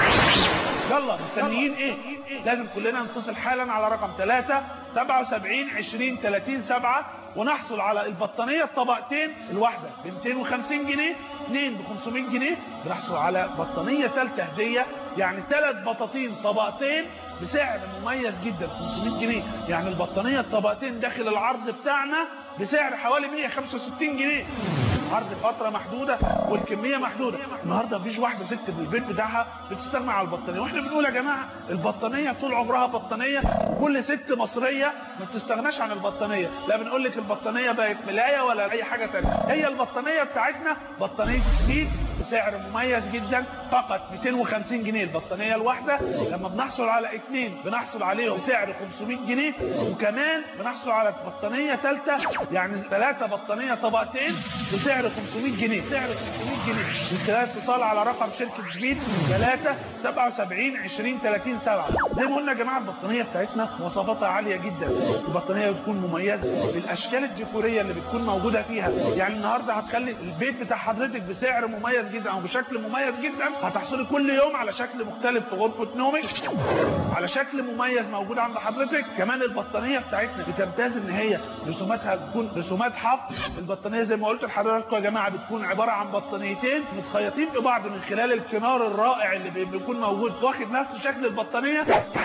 يلا مستنيين ايه؟ لازم كلنا نتصل حالا على رقم ثلاثة سبعة وسبعين عشرين ثلاثين سبعة ونحصل على البطانيه الطبقتين الواحده ب مئتين وخمسين جنيه، اثنين ب خمسمائة جنيه. بنحصل على بطانيه ثالثه هديه، يعني ثلاث بطاطين طبقتين بسعر مميز جدا خمسمائة جنيه. يعني البطانيه الطبقتين داخل العرض بتاعنا بسعر حوالي مئة وخمسة وستين جنيه. عرض فتره محدوده والكميه محدوده. النهارده مفيش واحده ست في البيت بتاعها بتستغنى على البطانيه، واحنا بنقول يا جماعه البطانيه طول عمرها بطانيه، وكل ست مصريه ما بتستغناش عن البطانيه. لا بنقول لك البطانيه بقت ملايه ولا اي حاجه ثانيه، هي البطانيه بتاعتنا بطانيه سبيد بسعر مميز جدا فقط مئتين وخمسين جنيه البطانيه الواحده. لما بنحصل على اثنين بنحصل عليهم بسعر خمسمائة جنيه، وكمان بنحصل على بطانيه ثالثه يعني ثلاثه بطانيه طبقتين بسعر خمسمائة جنيه، سعر خمسمائة جنيه. من خلال اتصال على رقم شركه سبيد ثلاثة سبعة وسبعين عشرين ثلاثين سبعة. زي ما قلنا يا جماعه البطانيه بتاعتنا مواصفاتها عاليه جدا. البطانيه بتكون مميزه بالاشكال الديكوريه اللي بتكون موجوده فيها. يعني النهارده هتخلي البيت بتاع حضرتك بسعر مميز جدا او بشكل مميز جدا. هتحصلي كل يوم على شكل مختلف في غرفه نومك، على شكل مميز موجود عند حضرتك. كمان البطانيه بتاعتنا بتمتاز ان هي رسوماتها بتكون رسومات حفظ. البطانيه زي ما قلت لحضراتكم يا جماعه بتكون عباره عن بطانيتين متخيطين في بعض من خلال الكنار الرائع اللي بيكون موجود واخد نفس شكل البطانيه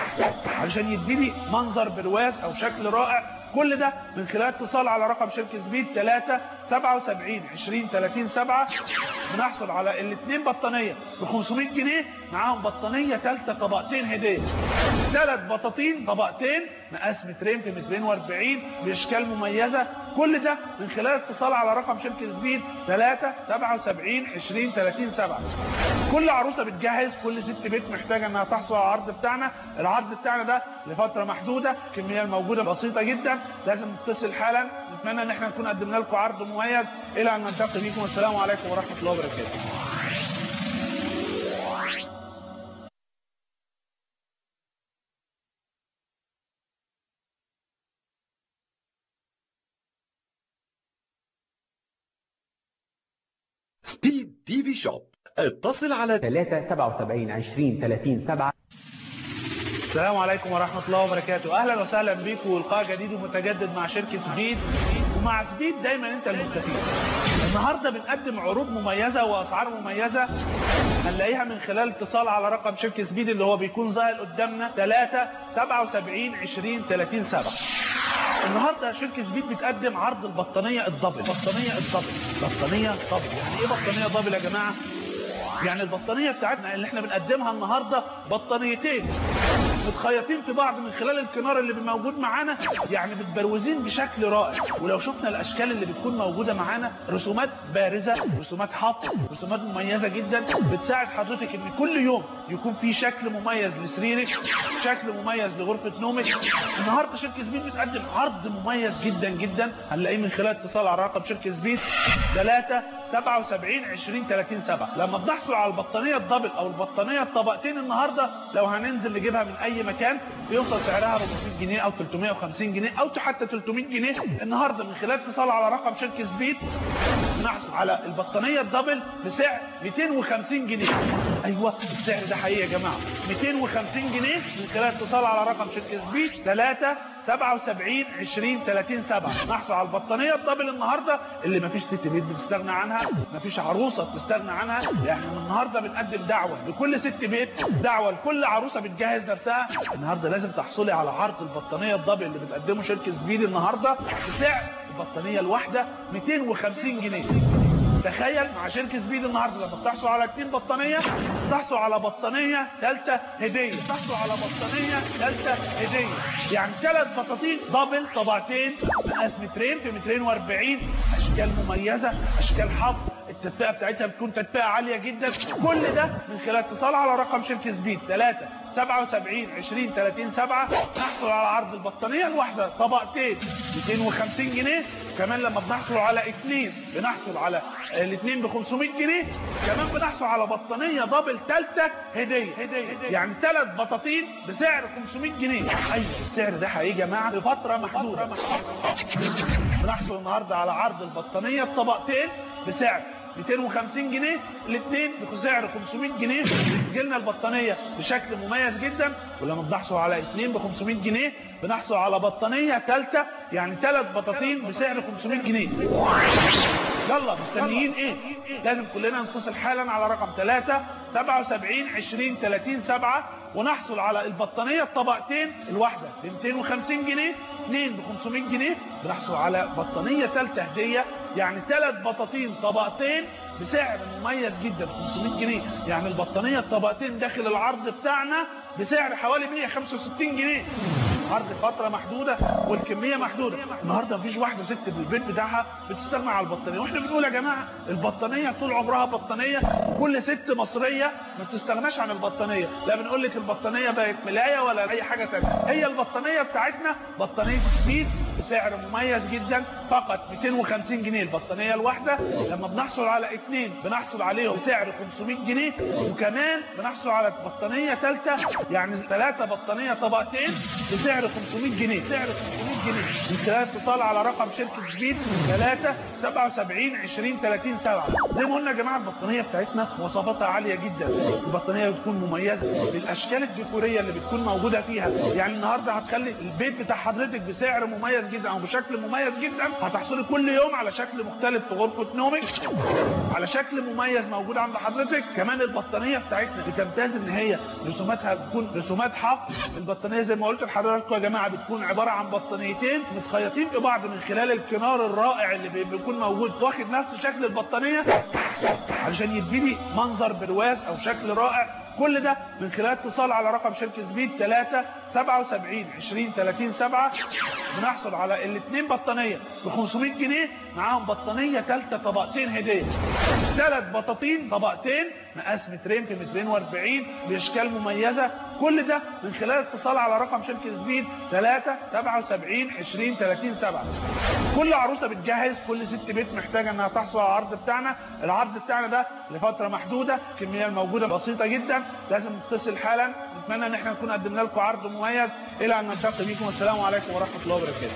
علشان يديني منظر برواز او شكل رائع. كل ده من خلال اتصال على رقم شركه سبيد ثلاثة سبعة وسبعين عشرين ثلاثين سبعة. بنحصل على الاثنين بطانيه ب خمسمائة جنيه، معاهم بطانيه ثالثه طبقتين هديه، ثلاث بطاطين طبقتين مقاس مترين في مترين واربعين باشكال مميزه. كل ده من خلال اتصال على رقم شركه سبيد ثلاثة سبعة وسبعين عشرين ثلاثين سبعة. كل عروسه بتجهز، كل ست بيت محتاجه انها تحصل على العرض بتاعنا. العرض بتاعنا ده لفتره محدوده، الكميه الموجوده بسيطه جدا. لازم نتصل حالا. نتمنى ان احنا نكون قدمنا لكم عرض مميز. الى ان نلتقي بكم، والسلام عليكم ورحمه الله وبركاته. سبيد تي في شوب، اتصل على ثلاثة سبعة وسبعين عشرين ثلاثين سبعة. السلام عليكم ورحمة الله وبركاته. أهلا وسهلا بكم ولقاء جديد ومتجدد مع شركة سبيد. ومع سبيد دايما أنت المستفيد. النهاردة بنقدم عروض مميزة وأسعار مميزة هنلاقيها من خلال اتصال على رقم شركة سبيد اللي هو بيكون ظاهر قدامنا ثلاثة سبعة وسبعين عشرين ثلاثين سبعة. النهارده شركه سبيد بتقدم عرض البطانيه الدبل. بطانيه الدبل بطانيه دبل يعني ايه بطانيه دبل يا جماعه؟ يعني البطانيه بتاعتنا اللي احنا بنقدمها النهارده بطانيتين متخيطين في بعض من خلال الكنار اللي موجود معانا، يعني متبروزين بشكل رائع. ولو شفنا الاشكال اللي بتكون موجوده معانا رسومات بارزه، رسومات حط، رسومات مميزه جدا بتساعد حضرتك ان كل يوم يكون في شكل مميز لسريرك، شكل مميز لغرفه نومك. النهارده شركه سبيد بتقدم عرض مميز جدا جدا هنلاقيه من خلال اتصال على رقم شركه سبيد ثلاثة سبعة وسبعين عشرين ثلاثين سبعة. لما بنحصل على البطانيه الدبل او البطانيه الطبقتين النهارده لو هننزل نجيبها من اي مكان بيوصل سعرها أربعمائة جنيه او ثلاثمائة وخمسين جنيه او حتى ثلاثمائة جنيه. النهارده من خلال اتصال على رقم شركه سبيد نحصل على البطانيه الدبل بسعر مئتين وخمسين جنيه. ايوه السعر ده حقيقي يا جماعه، مئتين وخمسين جنيه من خلال اتصال على رقم شركه سبيد ثلاثة سبعة وسبعين عشرين ثلاثين سبعة. نحصل على البطانيه الدبل النهارده اللي مفيش ست بيت بتستغنى عنها، مفيش عروسه بتستغنى عنها. يعني النهارده بنقدم دعوه لكل ست بيت، دعوه لكل عروسه بتجهز نفسها. النهارده لازم تحصلي على عرض البطانيه الدبل اللي بتقدمه شركه سبيد النهارده بسعر البطانيه الواحده مئتين وخمسين جنيه. تخيل مع شركه سبيد النهارده لما بتحصل على اتنين بطانيه تحصل على بطانيه ثالثه هديه، تحصل على بطانيه ثالثه هديه. يعني ثلاث بطاطين دبل طبقتين مقاس مترين في مترين واربعين، اشكال مميزه، اشكال حظ، التدفئه بتاعتها بتكون تدفئه عاليه جدا. كل ده من خلال اتصال على رقم شركه سبيد ثلاثة سبعة وسبعين عشرين ثلاثين سبعة. نحصل على عرض البطانيه الواحده طبقتين مئتين وخمسين جنيه. كمان لما بنحصل على اثنين بنحصل على الاثنين ب خمسمائة جنيه. كمان بنحصل على بطانيه دبل ثالثه هديه. هديه يعني ثلاث بطاطين بسعر خمسمائة جنيه. ايوه السعر ده حقيقي يا جماعه لفتره محدوده. بنحصل النهارده على عرض البطانيه الطبقتين بسعر مئتين وخمسين جنيه، الاثنين بسعر خمسمائة جنيه. بتجي لنا البطانيه بشكل مميز جدا. ولما بنحصل على اثنين ب خمسمائة جنيه بنحصل على بطانيه ثالثه يعني ثلاث بطاطين بسعر خمسمائة جنيه. يلا مستنيين ايه؟ لازم كلنا نتصل حالا على رقم ثلاثة سبعة وسبعين عشرين ثلاثين سبعة ونحصل على البطانيه الطبقتين الواحده ب مئتين وخمسين جنيه، اثنين ب خمسمائة جنيه. بنحصل على بطانيه ثالثه هديه يعني ثلاث بطاطين طبقتين بسعر مميز جدا خمسمائة جنيه. يعني البطانيه الطبقتين داخل العرض بتاعنا بسعر حوالي مئة وخمسة وستين جنيه. عرض فتره محدوده والكميه محدوده. النهارده مفيش واحده ست في البيت بتاعها بتستغنى على البطانيه. واحنا بنقول يا جماعه البطانيه طول عمرها بطانيه، كل ست مصريه ما بتستغناش عن البطانيه. لا بنقول لك البطانيه بقت ملايه ولا اي حاجه ثانيه، هي البطانيه بتاعتنا بطانيه سبيد بسعر مميز جدا فقط مئتين وخمسين جنيه البطانيه الواحده. لما بنحصل على اثنين بنحصل عليهم بسعر خمسمائة جنيه. وكمان بنحصل على بطانيه ثالثه يعني ثلاثه بطانيه طبقتين بسعر خمسمائة جنيه، سعر خمسمائة جنيه من خلال اتصال على رقم شركه سبيد ثلاثة سبعة وسبعين عشرين ثلاثين سبعة. زي ما قلنا يا جماعه البطانيه بتاعتنا مواصفاتها عاليه جدا. البطانيه بتكون مميزه بالاشكال الديكوريه اللي بتكون موجوده فيها. يعني النهارده هتخلي البيت بتاع حضرتك بسعر مميز جدا او بشكل مميز جدا. هتحصلي كل يوم على شكل مختلف في غرفه نومك، على شكل مميز موجود عند حضرتك. كمان البطانيه بتاعتنا بتمتاز ان هي رسوماتها بتكون رسومات حق. البطانيه زي ما قلت لحضراتكم يا جماعه بتكون عباره عن بطانيتين متخيطين في بعض من خلال الكنار الرائع اللي بيكون موجود واخد نفس شكل البطانيه علشان يديني منظر برواز او شكل رائع. كل ده من خلال اتصال على رقم شركه سبيد ثلاثة سبعة وسبعين عشرين ثلاثين سبعة. بنحصل على الاثنين بطانيه ب خمسمائة جنيه معاهم بطانيه ثالثه طبقتين هديه، ثلاث بطاطين طبقتين مقاس مترين في مترين واربعين باشكال مميزه. كل ده من خلال اتصال على رقم شركه سبيد ثلاثة سبعة وسبعين عشرين ثلاثين سبعة. كل عروسه بتجهز، كل ست بيت محتاجه انها تحصل على العرض بتاعنا. العرض بتاعنا ده لفتره محدوده، الكميه الموجوده بسيطه جدا. لازم نتصل حالا. نتمنى ان احنا نكون قدمنا لكم عرض مميز. الى ان نلتقي بكم والسلام عليكم ورحمه الله وبركاته.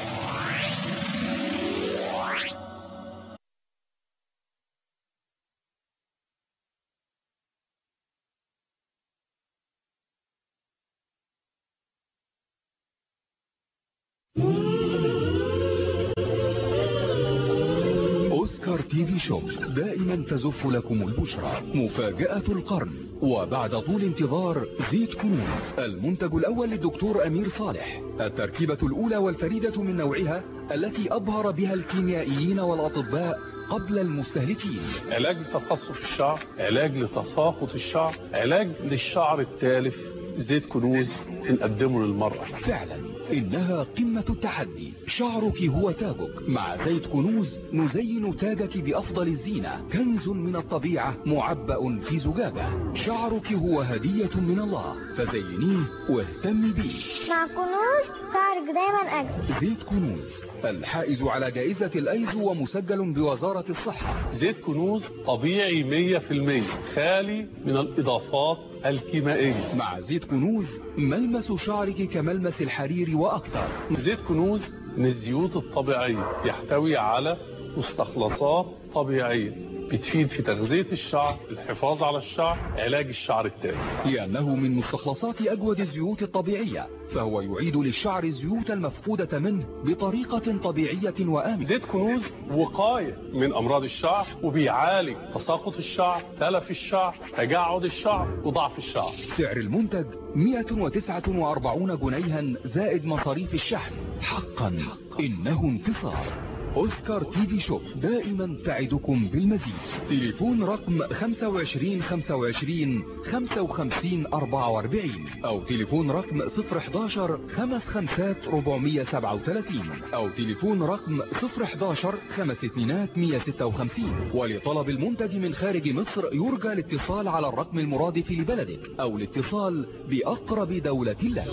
أوسكار تي تي في شوب دائما تزف لكم البشرى. مفاجأة القرن وبعد طول انتظار زيت كنوز، المنتج الأول للدكتور أمير صالح، التركيبة الأولى والفريدة من نوعها التي أبهر بها الكيميائيين والأطباء قبل المستهلكين. علاج لتقصف الشعر، علاج لتساقط الشعر، علاج للشعر التالف. زيت كنوز بنقدمه للمرأة. فعلا إنها قمة التحدي. شعرك هو تاجك، مع زيت كنوز نزين تاجك بأفضل الزينة، كنز من الطبيعة معبأ في زجاجة. شعرك هو هدية من الله، فزينيه واهتمي بيه. مع كنوز شعرك دايما أجمل. زيت كنوز الحائز على جائزة الأيزو ومسجل بوزارة الصحة. زيت كنوز طبيعي مية في المية، خالي من الإضافات الكيميائية. مع زيت كنوز ملمس شعرك كملمس الحرير وأكثر. زيت كنوز من الزيوت الطبيعية، يحتوي على مستخلصات طبيعية بتفيد في تغذية الشعر، الحفاظ على الشعر، علاج الشعر التالف. لأنه من مستخلصات أجود الزيوت الطبيعية، فهو يعيد للشعر الزيوت المفقودة منه بطريقة طبيعية وآمنة. زيت كنوز وقاية من أمراض الشعر، وبيعالج تساقط الشعر، تلف الشعر، تجعد الشعر، وضعف الشعر. سعر المنتج مئة وتسعة وأربعين جنيها زائد مصاريف الشحن. حقا إنه انتصار. أوسكار تي في شوب دائما تعدكم بالمزيد. تليفون رقم خمسة وعشرين خمسة وعشرين خمسة وخمسين أربعة وأربعين أو تليفون رقم صفر حداشر خمس خمسات أربعمية سبعة وثلاثين أو تليفون رقم صفر حداشر خمس اتنينات مية ستة وخمسين. ولطلب المنتج من خارج مصر يرجى الاتصال على الرقم المرادف لبلدك أو الاتصال بأقرب دولة لك.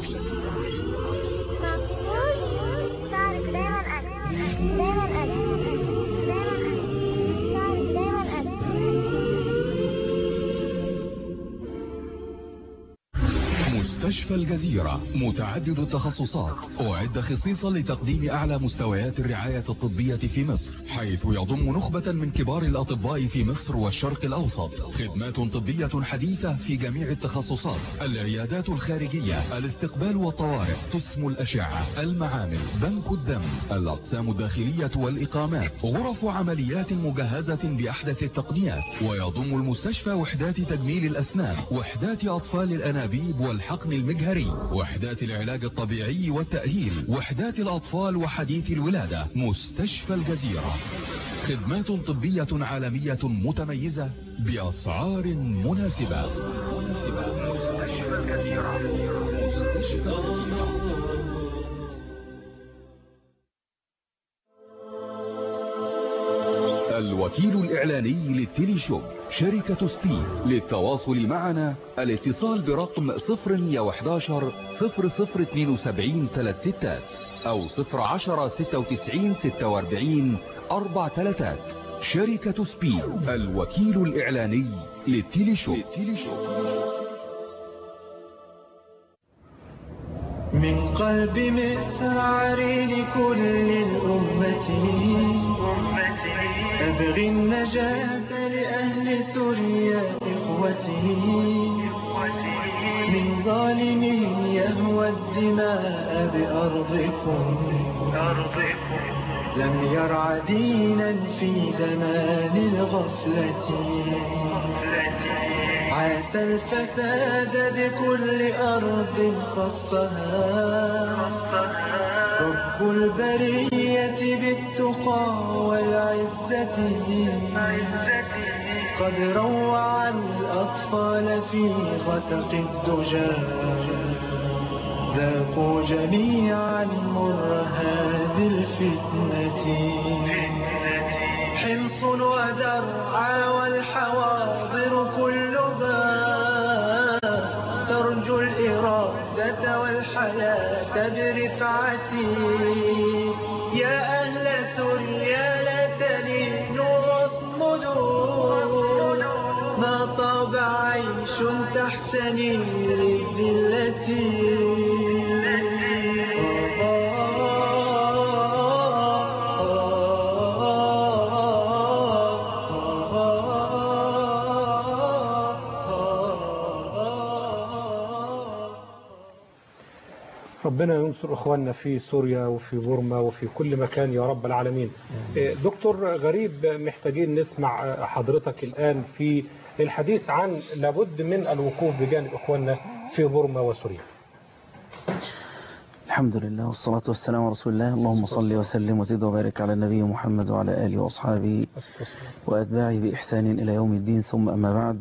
مستشفى الجزيرة متعدد التخصصات، أعد خصيصا لتقديم أعلى مستويات الرعاية الطبية في مصر، حيث يضم نخبة من كبار الأطباء في مصر والشرق الأوسط. خدمات طبية حديثة في جميع التخصصات، العيادات الخارجية، الاستقبال والطوارئ، قسم الأشعة، المعامل، بنك الدم، الأقسام الداخلية والإقامات، غرف عمليات مجهزة بأحدث التقنيات. ويضم المستشفى وحدات تجميل الأسنان، وحدات أطفال الأنابيب والحقن المجهري، وحدات العلاج الطبيعي والتأهيل، وحدات الأطفال وحديث الولادة. مستشفى الجزيرة خدمات طبية عالمية متميزة بأسعار مناسبة. مستشفى الجزيرة. مستشفى الجزيرة. الوكيل الإعلاني للتيلي شوب شركة سبيد. للتواصل معنا الاتصال برقم صفر مية وحداشر صفر صفر اتنين وسبعين ثلاث ستات أو صفر عشرة ستة وتسعين ستة وأربعين أربع ثلاثات. شركة سبيد الوكيل الإعلاني للتيلي شوب. من قلب مسعر لكل الأمة أبغي النجاة لأهل سوريا إخوتي، من ظالم يهوى الدماء بأرضكم، لم يرع دينا في زمان الغفلة، عاش الفساد بكل أرض خصها رب البرية بالتقى والعزة، قد روع الأطفال في غسق الدجى، ذاقوا جميعا مر هذه الفتنة، حمص ودرعا والحواضر كلها ترجو الإرادة والحياة برفعتي، يا أهل سوريا لا تلينوا واصمدوا، ما طاب عيش تحت نير الذلة. ربنا ينصر إخواننا في سوريا وفي بورما وفي كل مكان يا رب العالمين. دكتور غريب، محتاجين نسمع حضرتك الآن في الحديث عن لابد من الوقوف بجانب إخواننا في بورما وسوريا. الحمد لله والصلاة والسلام على رسول الله. اللهم صل وسلم وزد وبارك على النبي محمد وعلى آله وأصحابه وأتباعه بإحسان إلى يوم الدين، ثم أما بعد.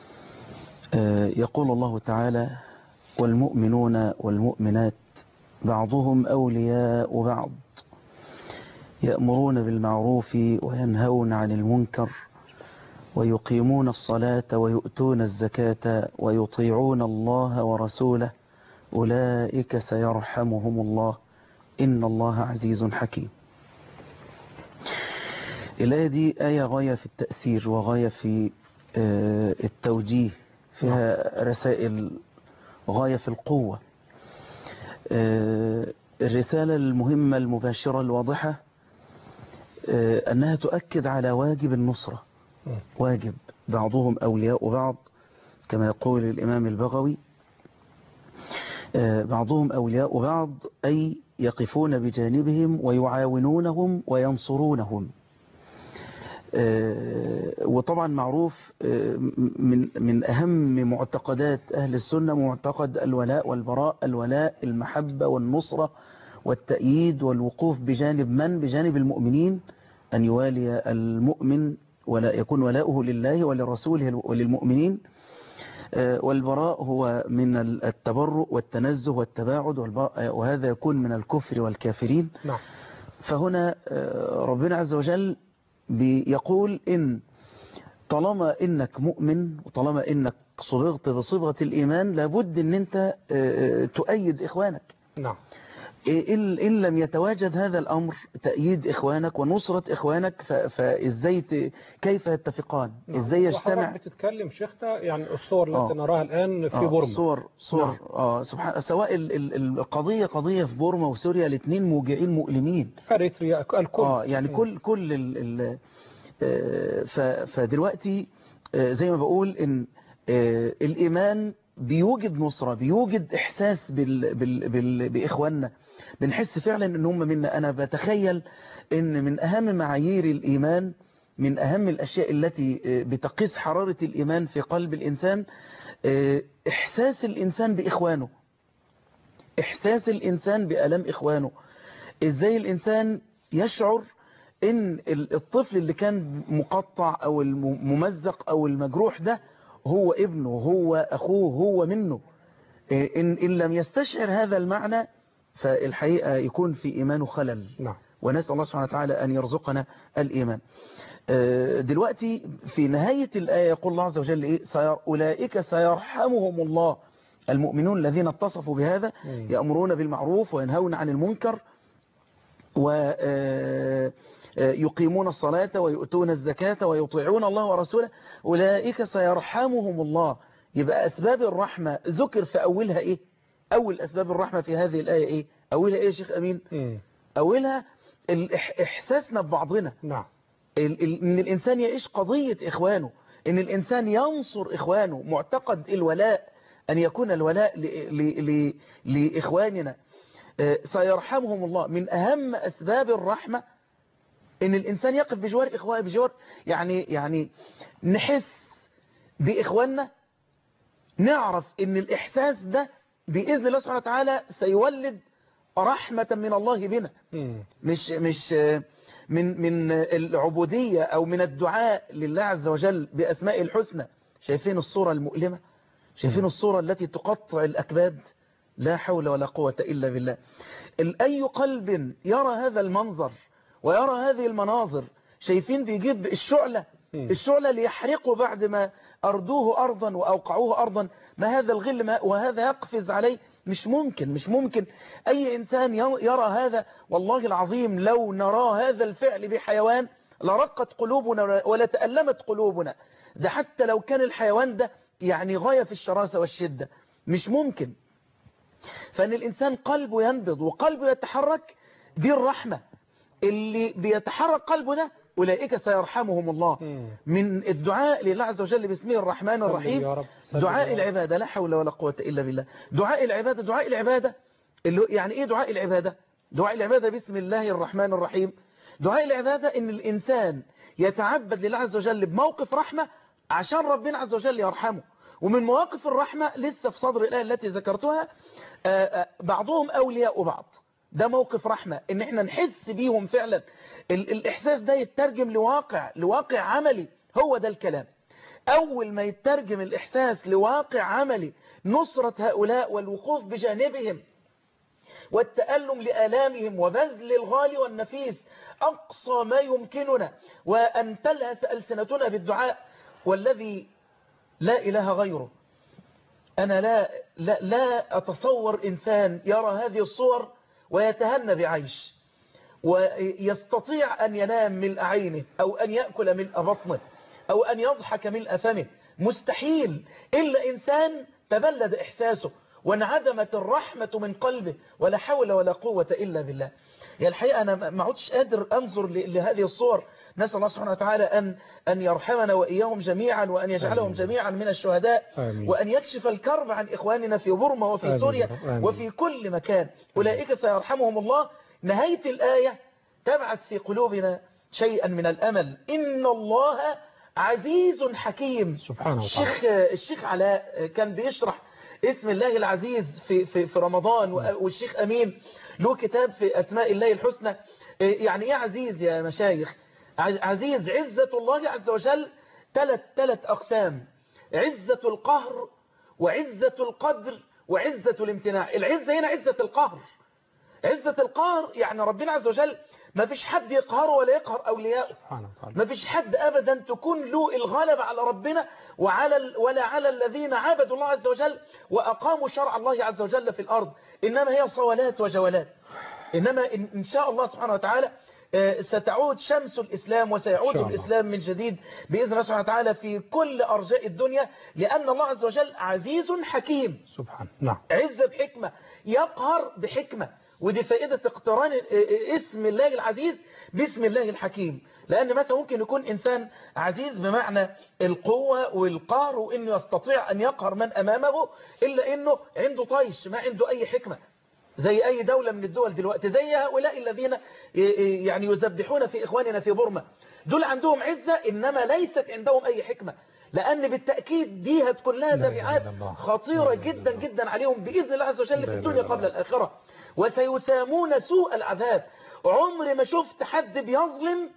يقول الله تعالى: والمؤمنون والمؤمنات بعضهم أولياء بعض يأمرون بالمعروف وينهون عن المنكر ويقيمون الصلاة ويؤتون الزكاة ويطيعون الله ورسوله أولئك سيرحمهم الله إن الله عزيز حكيم. الآية دي آية غاية في التأثير وغاية في التوجيه، فيها رسائل غاية في القوة. الرسالة المهمة المباشرة الواضحة أنها تؤكد على واجب النصرة، واجب بعضهم أولياء بعض كما يقول الإمام البغوي، بعضهم أولياء بعض أي يقفون بجانبهم ويعاونونهم وينصرونهم. وطبعا معروف من من أهم معتقدات أهل السنة معتقد الولاء والبراء، الولاء المحبة والنصرة والتأييد والوقوف بجانب من؟ بجانب المؤمنين، أن يوالي المؤمن ولا يكون ولاؤه لله ولرسوله وللمؤمنين. والبراء هو من التبرؤ والتنزه والتباعد، وهذا يكون من الكفر والكافرين. نعم. فهنا ربنا عز وجل بيقول إن طالما إنك مؤمن وطالما إنك صبغت بصبغة الإيمان لابد إن أنت تؤيد إخوانك. نعم. إن لم يتواجد هذا الأمر، تأييد إخوانك ونصرة إخوانك، فإزاي كيف يتفقان؟ نعم. إزاي يجتمع؟ بتتكلم شيختا يعني الصور التي آه. نراها الآن في آه. بورما، صور صور نعم. آه سبحان، سواء القضية قضية في بورما وسوريا، الاثنين موجعين مؤلمين. أريتريا الكل. آه يعني كل كل ال ال آه فدلوقتي آه زي ما بقول إن آه الإيمان بيوجد نصرة، بيوجد إحساس بال بال بال بإخواننا، بنحس فعلا ان هم منا. انا بتخيل ان من اهم معايير الايمان، من اهم الاشياء التي بتقيس حرارة الايمان في قلب الانسان، احساس الانسان باخوانه، احساس الانسان بألم اخوانه. ازاي الانسان يشعر ان الطفل اللي كان مقطع او الممزق او المجروح ده هو ابنه، هو اخوه، هو منه. ان, إن لم يستشعر هذا المعنى فالحقيقة يكون في إيمانه خلل. نعم. ونسأل الله سبحانه وتعالى أن يرزقنا الإيمان. دلوقتي في نهاية الآية يقول الله عز وجل إيه؟ سير أولئك سيرحمهم الله، المؤمنون الذين اتصفوا بهذا، يأمرون بالمعروف وينهون عن المنكر ويقيمون الصلاة ويؤتون الزكاة ويطيعون الله ورسوله أولئك سيرحمهم الله. يبقى أسباب الرحمة ذكر في أولها إيه؟ أول أسباب الرحمة في هذه الآية إيه؟ أولها إيه يا شيخ أمين؟ م. أولها إحساسنا ببعضنا. نعم. إن الإنسان يعيش قضية إخوانه، إن الإنسان ينصر إخوانه، معتقد الولاء، أن يكون الولاء لإخواننا. سيرحمهم الله. من أهم أسباب الرحمة إن الإنسان يقف بجوار إخوانه، بجوار يعني يعني نحس بإخواننا، نعرف إن الإحساس ده بإذن الله سبحانه وتعالى سيولد رحمة من الله بنا. مش مش من من العبودية أو من الدعاء لله عز وجل بأسماء الحسنى. شايفين الصورة المؤلمة؟ شايفين الصورة التي تقطع الأكباد؟ لا حول ولا قوة إلا بالله. أي قلب يرى هذا المنظر ويرى هذه المناظر؟ شايفين بيجيب الشعلة، الشعلة ليحرقوا بعد ما أردوه أرضا وأوقعوه أرضا، ما هذا الغل ما وهذا يقفز عليه؟ مش ممكن، مش ممكن أي إنسان يرى هذا. والله العظيم لو نرى هذا الفعل بحيوان لرقت قلوبنا ولا تألمت قلوبنا. ده حتى لو كان الحيوان ده يعني غاية في الشراسة والشدة، مش ممكن. فأن الإنسان قلبه ينبض وقلبه يتحرك، دي الرحمة. اللي بيتحرك قلبه ده أولئك سيرحمهم الله. من الدعاء لله عز وجل باسمه الرحمن الرحيم، دعاء العبادة، لا حول ولا قوة إلا بالله. دعاء العبادة، دعاء العبادة اللي يعني ايه دعاء العبادة؟ دعاء العبادة بسم الله الرحمن الرحيم. دعاء العبادة ان الانسان يتعبد لله عز وجل بموقف رحمة عشان ربنا عز وجل يرحمه. ومن مواقف الرحمة لسه في صدر الآية التي ذكرتها بعضهم أولياء بعض. ده موقف رحمة ان احنا نحس بيهم فعلا. الإحساس ده يترجم لواقع لواقع عملي. هو ده الكلام. أول ما يترجم الإحساس لواقع عملي، نصرة هؤلاء والوقوف بجانبهم والتألم لآلامهم وبذل الغالي والنفيس أقصى ما يمكننا، وأن تلهث ألسنتنا بالدعاء والذي لا إله غيره. أنا لا, لا, لا أتصور إنسان يرى هذه الصور ويتهنى بعيش ويستطيع أن ينام ملء عينه أو أن يأكل ملء بطنه أو أن يضحك ملء فمه. مستحيل إلا إنسان تبلد إحساسه وانعدمت الرحمة من قلبه ولا حول ولا قوة إلا بالله. يعني الحقيقة أنا ما عدتش قادر أنظر لهذه الصور. نسأل الله سبحانه وتعالى أن أن يرحمنا وإياهم جميعا وأن يجعلهم آمين. جميعا من الشهداء آمين. وأن يكشف الكرب عن إخواننا في بورما وفي آمين. سوريا آمين. وفي كل مكان. أولئك سيرحمهم الله. نهاية الآية تبعث في قلوبنا شيئا من الأمل. إن الله عزيز حكيم. سبحانه وتعالى. الشيخ الشيخ علاء كان بيشرح اسم الله العزيز في في في رمضان، والشيخ أمين له كتاب في أسماء الله الحسنى. يعني إيه عزيز يا مشايخ؟ عزيز عزة الله عز وجل ثلاث ثلاث أقسام: عزة القهر وعزة القدر وعزة الامتناع. العزة هنا عزة القهر. عزة القهر يعني ربنا عز وجل ما فيش حد يقهره ولا يقهر أولياءه. ما فيش حد أبدا تكون له الغلبة على ربنا وعلى ولا على الذين عبدوا الله عز وجل وأقاموا شرع الله عز وجل في الأرض. إنما هي صولات وجولات. إنما إن شاء الله سبحانه وتعالى ستعود شمس الإسلام وسيعود الإسلام من جديد بإذن الله سبحانه وتعالى في كل أرجاء الدنيا، لأن الله عز وجل عزيز حكيم. سبحان. نعم. عز بحكمة، يقهر بحكمة. ودي فائدة اقتران اسم الله العزيز باسم الله الحكيم. لأن مثلا ممكن يكون إنسان عزيز بمعنى القوة والقهر وإنه يستطيع أن يقهر من أمامه، إلا إنه عنده طيش، ما عنده أي حكمة، زي أي دولة من الدول دلوقتي، زي هؤلاء الذين يعني يذبحون في إخواننا في بورما. دول عندهم عزة إنما ليست عندهم أي حكمة، لأن بالتأكيد دي هتكون لها تبعات خطيرة جدا جدا عليهم بإذن الله عز وجل في الدنيا قبل الآخرة، وسيسامون سوء العذاب. عمر ما شفت حد بيظلم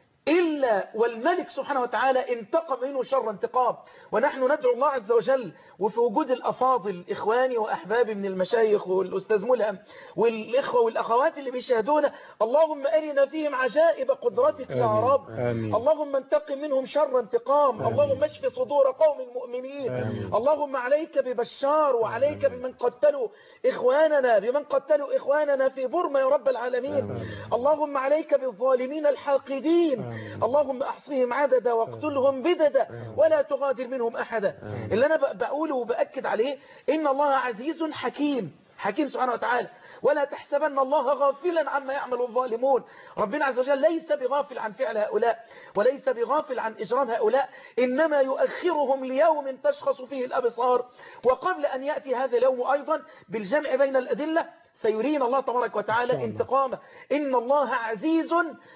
إلا والملك سبحانه وتعالى انتقم منه شر انتقام. ونحن ندعو الله عز وجل وفي وجود الأفاضل إخواني وأحبابي من المشايخ والأستاذ ملهم والإخوة والأخوات اللي بيشاهدونا، اللهم أرنا فيهم عجائب قدرتك يا رب. آمين. اللهم انتقم منهم شر انتقام. آمين. اللهم اشف صدور قوم مؤمنين. آمين. اللهم عليك ببشار وعليك آمين. بمن قتلوا إخواننا بمن قتلوا إخواننا في بورما يا رب العالمين. آمين. اللهم عليك بالظالمين الحاقدين. آمين. اللهم احصهم عددا واقتلهم بددا ولا تغادر منهم أحدا. اللي أنا بقوله وبأكد عليه إن الله عزيز حكيم. حكيم سبحانه وتعالى. ولا تحسبن الله غافلا عما يعمل الظالمون. ربنا عز وجل ليس بغافل عن فعل هؤلاء وليس بغافل عن إجرام هؤلاء، إنما يؤخرهم ليوم تشخص فيه الأبصار. وقبل أن يأتي هذا اليوم أيضا بالجمع بين الأدلة سيرينا الله تبارك وتعالى انتقامه. إن الله عزيز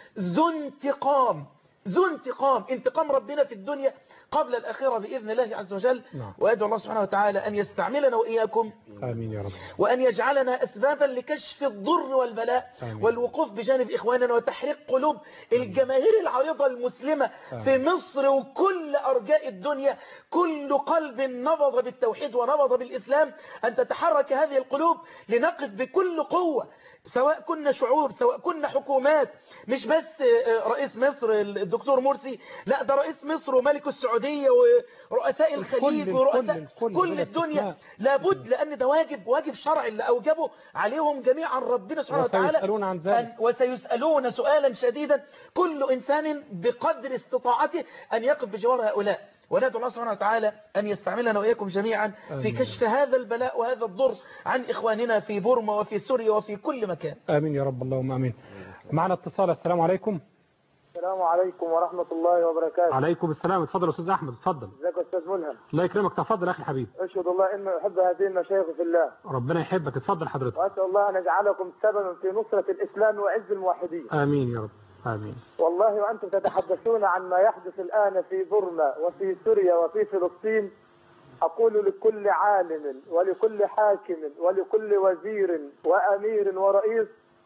ذو انتقام. ذو انتقام. انتقام ربنا في الدنيا قبل الآخرة بإذن الله عز وجل. نعم. وأدعو الله سبحانه وتعالى أن يستعملنا وإياكم. آمين يا رب. وأن يجعلنا أسبابا لكشف الضر والبلاء. آمين. والوقوف بجانب إخواننا وتحريق قلوب الجماهير العريضة المسلمة. آمين. في مصر وكل أرجاء الدنيا. كل قلب نبض بالتوحيد ونبض بالإسلام أن تتحرك هذه القلوب لنقف بكل قوة، سواء كنا شعوب سواء كنا حكومات. مش بس رئيس مصر الدكتور مرسي، لا ده رئيس مصر وملك السعودية ورؤساء الخليج ورؤساء كل, كل الدنيا. لابد، لأن ده واجب واجب شرعي اللي أوجبه عليهم جميعا ربنا سبحانه وتعالى. وسيسألون عن ذلك. وسيسألون سؤالا شديدا كل إنسان بقدر استطاعته أن يقف بجوار هؤلاء. وندعو الله سبحانه وتعالى أن يستعملنا وإياكم جميعا في كشف هذا البلاء وهذا الضر عن إخواننا في بورما وفي سوريا وفي كل مكان. آمين يا رب. اللهم آمين. معنا اتصال. السلام عليكم. السلام عليكم ورحمة الله وبركاته. عليكم السلام. اتفضل يا استاذ احمد، اتفضل. ازيك يا استاذ ملهم؟ الله يكرمك، تفضل اخي الحبيب. اشهد الله اني احب هذه المشايخ في الله. ربنا يحبك، اتفضل حضرتك. واسال الله ان يجعلكم سببا في نصرة الاسلام وعز الموحدين. امين يا رب، امين. والله وانتم تتحدثون عن ما يحدث الان في بورما وفي سوريا وفي فلسطين، اقول لكل عالم ولكل حاكم ولكل وزير وامير ورئيس: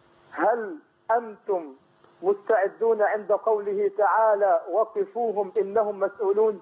هل انتم مستعدون عند قوله تعالى وقفوهم إنهم مسؤولون؟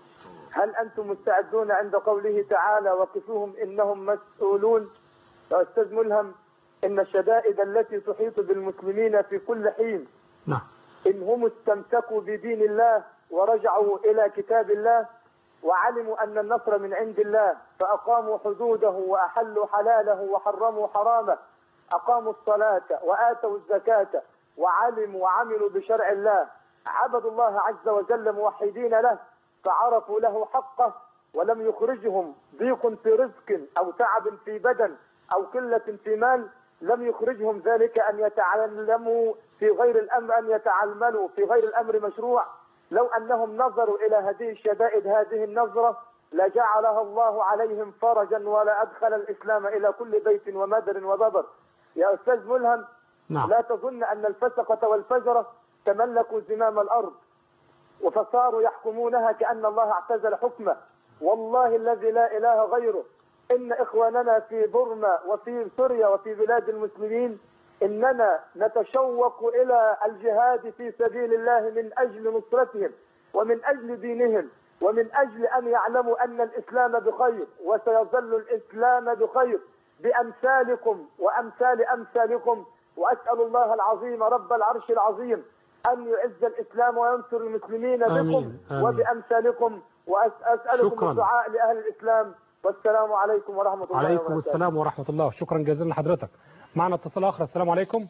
هل أنتم مستعدون عند قوله تعالى وقفوهم إنهم مسؤولون؟ يا أستاذ ملهم، إن الشدائد التي تحيط بالمسلمين في كل حين نعم إن هم استمسكوا بدين الله ورجعوا إلى كتاب الله وعلموا أن النصر من عند الله فأقاموا حدوده وأحلوا حلاله وحرموا حرامه، أقاموا الصلاة وآتوا الزكاة وعلموا وعملوا بشرع الله، عبدوا الله عز وجل موحدين له فعرفوا له حقه، ولم يخرجهم ضيق في رزق أو تعب في بدن أو قلة في مال، لم يخرجهم ذلك أن يتعلموا في غير الأمر أن يتعلموا في غير الأمر مشروع. لو أنهم نظروا إلى هذه الشدائد هذه النظرة لجعلها الله عليهم فرجا ولا أدخل الإسلام إلى كل بيت ومدر وببر. يا أستاذ ملهم، نعم. لا تظن أن الفسقة والفجرة تملكوا زمام الأرض وفصاروا يحكمونها كأن الله اعتزل حكمه. والله الذي لا إله غيره إن إخواننا في بورما وفي سوريا وفي بلاد المسلمين إننا نتشوق إلى الجهاد في سبيل الله من أجل نصرتهم ومن أجل دينهم ومن أجل أن يعلموا أن الإسلام بخير وسيظل الإسلام بخير بأمثالكم وأمثال أمثالكم. وأسأل الله العظيم رب العرش العظيم أن يعز الإسلام وينصر المسلمين بكم آمين. آمين. وبأمثالكم، وأسألكم الدعاء لأهل الإسلام. والسلام عليكم ورحمة الله عليكم وبركاته. عليكم السلام ورحمة الله، شكرا جزيلا لحضرتك. معنا اتصال آخر. السلام عليكم.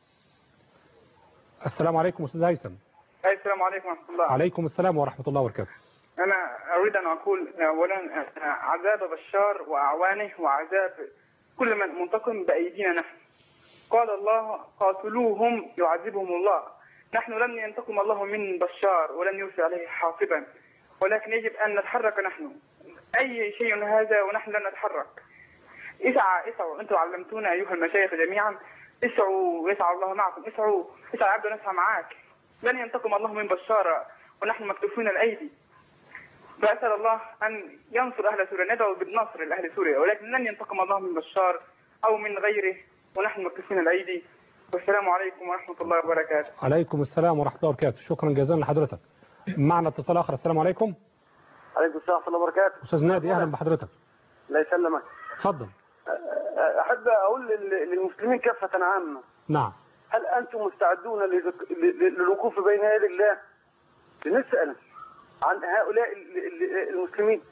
السلام عليكم أستاذ هيثم. السلام عليكم ورحمة الله. عليكم السلام ورحمة الله وبركاته. أنا أريد أن أقول أولا عذاب بشار وأعوانه وعذاب كل من منتقم بأيدينا نحن. قال الله قاتلوهم يعذبهم الله. نحن لن ينتقم الله من بشار ولن يرسل عليه حاصبا، ولكن يجب أن نتحرك نحن. أي شيء هذا ونحن لن نتحرك. اسعى اسعوا، أنتم علمتونا أيها المشايخ جميعا، اسعوا ويسعى الله معكم، اسعوا اسعى عبد نسعى معاك. لن ينتقم الله من بشار ونحن مكتوفين الأيدي. فأسأل الله أن ينصر أهل سوريا، ندعو بالنصر لأهل سوريا، ولكن لن ينتقم الله من بشار أو من غيره ونحن مكتوفين الأيدي. والسلام عليكم ورحمة الله وبركاته. عليكم السلام ورحمة الله وبركاته، شكرا جزيلا لحضرتك. معنا اتصال آخر. السلام عليكم. عليكم السلام ورحمة الله وبركاته. أستاذ نادي، أهلا بحضرتك. الله يسلمك. اتفضل. أحب أقول للمسلمين كافة عامة. نعم. هل أنتم مستعدون للوقوف بين يدي الله لنسأل عن هؤلاء المسلمين؟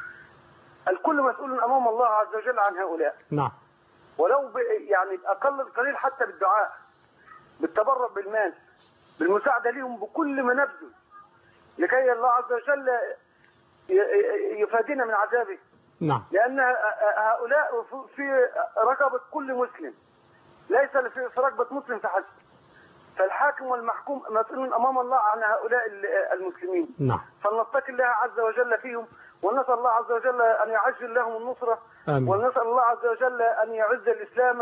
الكل مسؤول أمام الله عز وجل عن هؤلاء. نعم. ولو يعني أقل القليل حتى بالدعاء، بالتبرع بالمال، بالمساعدة لهم بكل ما نبذل لكي الله عز وجل يفادينا من عذابه. نعم. لأن هؤلاء في رقبة كل مسلم، ليس في رقبة مسلم فحسب. فالحاكم والمحكوم مسؤولون أمام الله عن هؤلاء المسلمين. نعم. فلنتقي الله عز وجل فيهم، ونسأل الله عز وجل أن يعجل لهم النصرة. آمين. ونسأل الله عز وجل أن يعز الإسلام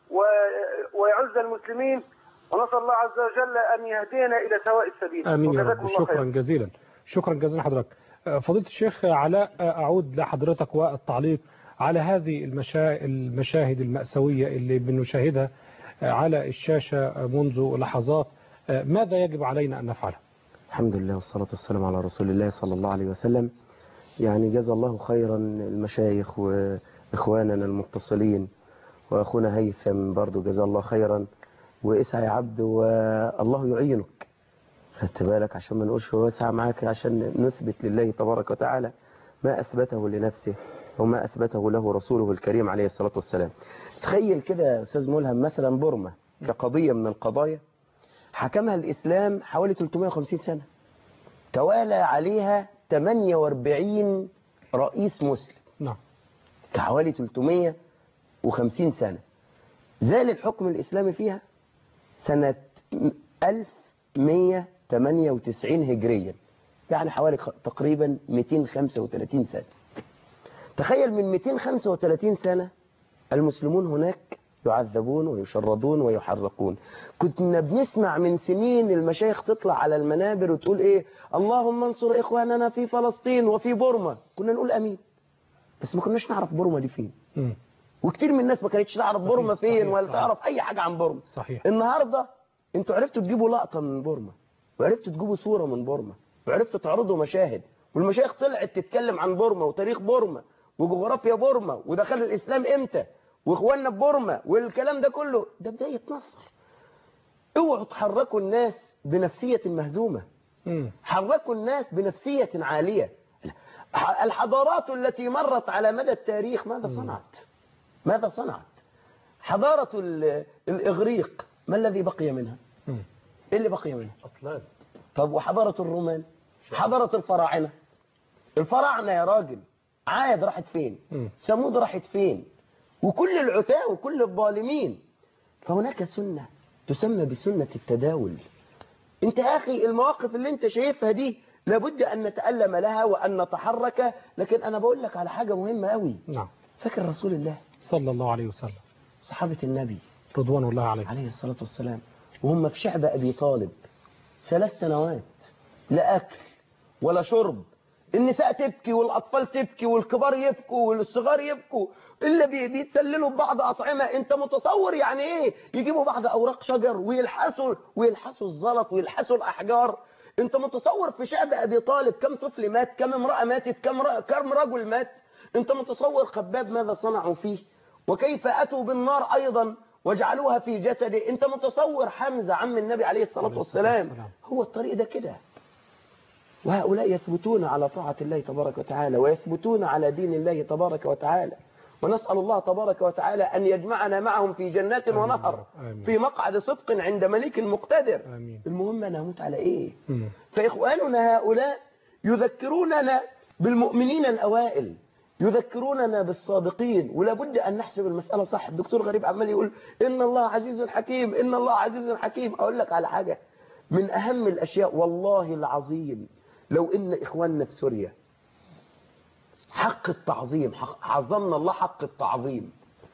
ويعز المسلمين، ونسأل الله عز وجل أن يهدينا إلى سواء السبيل. آمين يا رب، شكرا جزيلا. شكرا جزيلا لحضرتك. فضيلة الشيخ علاء، أعود لحضرتك والتعليق على هذه المشا... المشاهد المأساوية اللي بنشاهدها على الشاشة منذ لحظات. ماذا يجب علينا أن نفعله؟ الحمد لله والصلاة والسلام على رسول الله صلى الله عليه وسلم. يعني جزا الله خيرا المشايخ وإخواننا المتصلين، وأخونا هيثم برضو جزا الله خيرا، واسعى يا عبد والله يعينك. خدت بالك عشان ما نقولش هو اسعى معاك، عشان نثبت لله تبارك وتعالى ما أثبته لنفسه وما أثبته له رسوله الكريم عليه الصلاة والسلام. تخيل كده يا أستاذ ملهم مثلا بورما كقضية من القضايا حكمها الإسلام حوالي ثلاثمائة وخمسين سنة، توالى عليها ثمانية وأربعين رئيس مسلم. نعم. حوالي ثلاثمائة وخمسين سنة. زال الحكم الإسلامي فيها سنة ألف ومئة ثمانية وتسعين هجريا، يعني حوالي تقريبا مئتين وخمسة وثلاثين سنة. تخيل من مئتين وخمسة وثلاثين سنة المسلمون هناك يعذبون ويشردون ويحرقون. كنا بنسمع من سنين المشايخ تطلع على المنابر وتقول ايه؟ اللهم انصر اخواننا في فلسطين وفي بورما. كنا نقول امين، بس ما كناش نعرف بورما دي فين. م. وكتير من الناس ما كانتش تعرف بورما فين صحيح ولا صحيح. تعرف اي حاجة عن بورما. صحيح. النهاردة انتوا عرفتوا تجيبوا لقطة من بورما، وعرفتوا تجيبوا صورة من بورما، وعرفتوا تعرضوا مشاهد، والمشايخ طلعت تتكلم عن بورما وتاريخ بورما وجغرافيا بورما ودخل الاسلام امتى واخواننا في بورما والكلام ده كله. ده بداية نصر. اوعوا تحركوا الناس بنفسية مهزومة، حركوا الناس بنفسية عالية. الحضارات التي مرت على مدى التاريخ ماذا صنعت؟ ماذا صنعت؟ حضارة الإغريق ما الذي بقي منها؟ ايه اللي بقي منها؟ أطلال. طب وحضارة الرومان؟ حضارة الفراعنة؟ الفراعنة يا راجل عاد راحت فين؟ ثمود راحت فين؟ وكل العتاة وكل الظالمين. فهناك سنة تسمى بسنة التداول. انت يا أخي المواقف اللي انت شايفها دي لابد أن نتألم لها وأن نتحرك. لكن أنا بقول لك على حاجة مهمة قوي. نعم. فاكر رسول الله صلى الله عليه وسلم، صحابة النبي رضوان الله عليه عليه الصلاة والسلام، وهم في شعب أبي طالب ثلاث سنوات لا أكل ولا شرب. النساء تبكي والأطفال تبكي والكبار يبكوا والصغار يبكوا، إلا بيتسللوا ببعض أطعمة. أنت متصور يعني إيه؟ يجيبوا بعض أوراق شجر ويلحسوا ويلحسوا الزلط ويلحسوا الأحجار. أنت متصور في شعب أبي طالب كم طفل مات، كم امرأة ماتت، كم كم رجل مات؟ أنت متصور خباب ماذا صنعوا فيه وكيف أتوا بالنار أيضا وجعلوها في جسده؟ أنت متصور حمزة عم النبي عليه الصلاة والسلام؟ هو الطريق ده كده. وهؤلاء يثبتون على طاعة الله تبارك وتعالى ويثبتون على دين الله تبارك وتعالى، ونسأل الله تبارك وتعالى أن يجمعنا معهم في جنات ونهر في مقعد صدق عند مليك مقتدر. آمين. المهم نموت على إيه؟ م. فإخواننا هؤلاء يذكروننا بالمؤمنين الأوائل، يذكروننا بالصادقين، ولا بد أن نحسب المسألة صح. الدكتور غريب عمال يقول إن الله عزيز حكيم، إن الله عزيز حكيم. أقول لك على حاجة من أهم الأشياء والله العظيم، لو إن إخواننا في سوريا حق التعظيم، عظمنا الله حق التعظيم،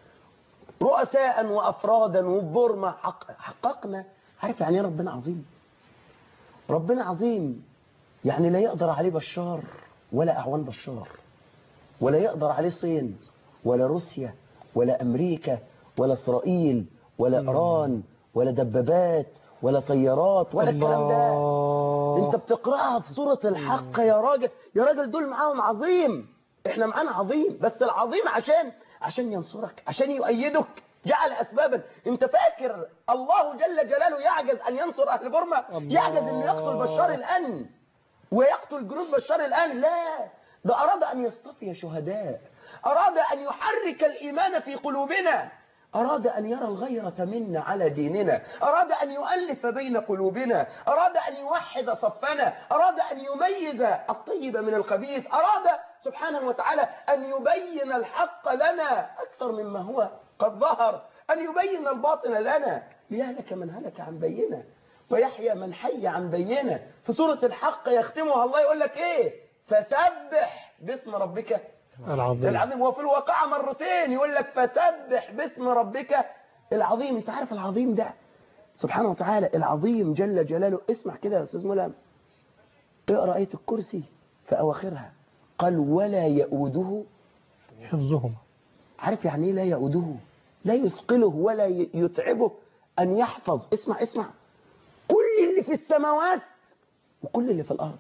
رؤساء وأفرادا وبورما حق حققنا. عارف يعني ربنا عظيم؟ ربنا عظيم يعني لا يقدر عليه بشار ولا أعوان بشار، ولا يقدر عليه الصين ولا روسيا ولا أمريكا ولا إسرائيل ولا إيران ولا دبابات ولا طيارات ولا الكلام ده. انت بتقرأها في سورة الحق يا راجل. يا راجل دول معاهم عظيم، احنا معانا عظيم، بس العظيم عشان عشان ينصرك، عشان يؤيدك، جعل أسبابا. انت فاكر الله جل جلاله يعجز أن ينصر أهل بورما؟ يعجز أن يقتل بشار الآن ويقتل جنود بشار الآن؟ لا، ده أراد أن يصطفي شهداء، أراد أن يحرك الإيمان في قلوبنا، أراد أن يرى الغيرة منا على ديننا، أراد أن يؤلف بين قلوبنا، أراد أن يوحد صفنا، أراد أن يميز الطيب من الخبيث، أراد سبحانه وتعالى أن يبين الحق لنا أكثر مما هو قد ظهر، أن يبين الباطن لنا ليهلك من هلك عن بينه ويحيى من حي عن بينه. في سورة الحق يختمها الله يقول لك إيه؟ فسبح باسم ربك العظيم. العظيم. وفي الواقعة مرتين يقول لك فسبح باسم ربك العظيم. انت عارف العظيم ده سبحانه وتعالى العظيم جل جلاله. اسمع كده يا أستاذ ملهم، اقرأ آية الكرسي في أواخرها قال ولا يؤوده حفظهما. عارف يعني ايه لا يؤوده؟ لا يثقله ولا يتعبه أن يحفظ. اسمع اسمع، كل اللي في السماوات وكل اللي في الأرض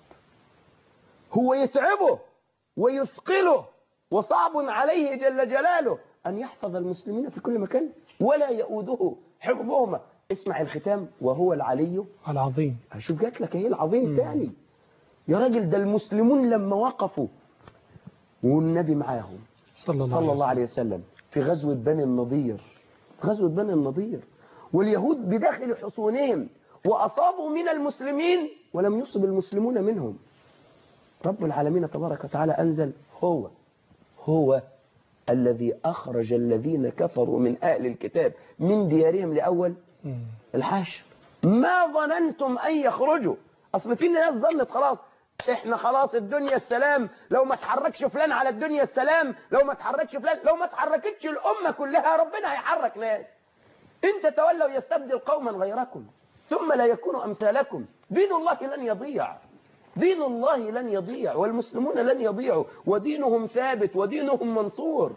هو يتعبه ويثقله، وصعب عليه جل جلاله أن يحفظ المسلمين في كل مكان، ولا يؤوده حفظهما. اسمع الختام وهو العلي العظيم. شوف جات لك ايه العظيم تاني يا راجل. ده المسلمون لما وقفوا والنبي معاهم صلى الله, صلى الله عليه وسلم في غزوة بني النضير، غزوة بني النضير، واليهود بداخل حصونهم وأصابوا من المسلمين ولم يصب المسلمون منهم. رب العالمين تبارك وتعالى أنزل هو هو الذي أخرج الذين كفروا من أهل الكتاب من ديارهم لأول الحشر. ما ظننتم أن يخرجوا، اصل في ناس ظنت خلاص احنا خلاص الدنيا السلام، لو ما تحركش فلان على الدنيا السلام، لو ما تحركش فلان، لو ما تحركتش الامه كلها ربنا هيحرك ناس. ان تتولوا يستبدل قوما غيركم ثم لا يكونوا امثالكم. دين الله لن يضيع، دين الله لن يضيع، والمسلمون لن يضيعوا، ودينهم ثابت ودينهم منصور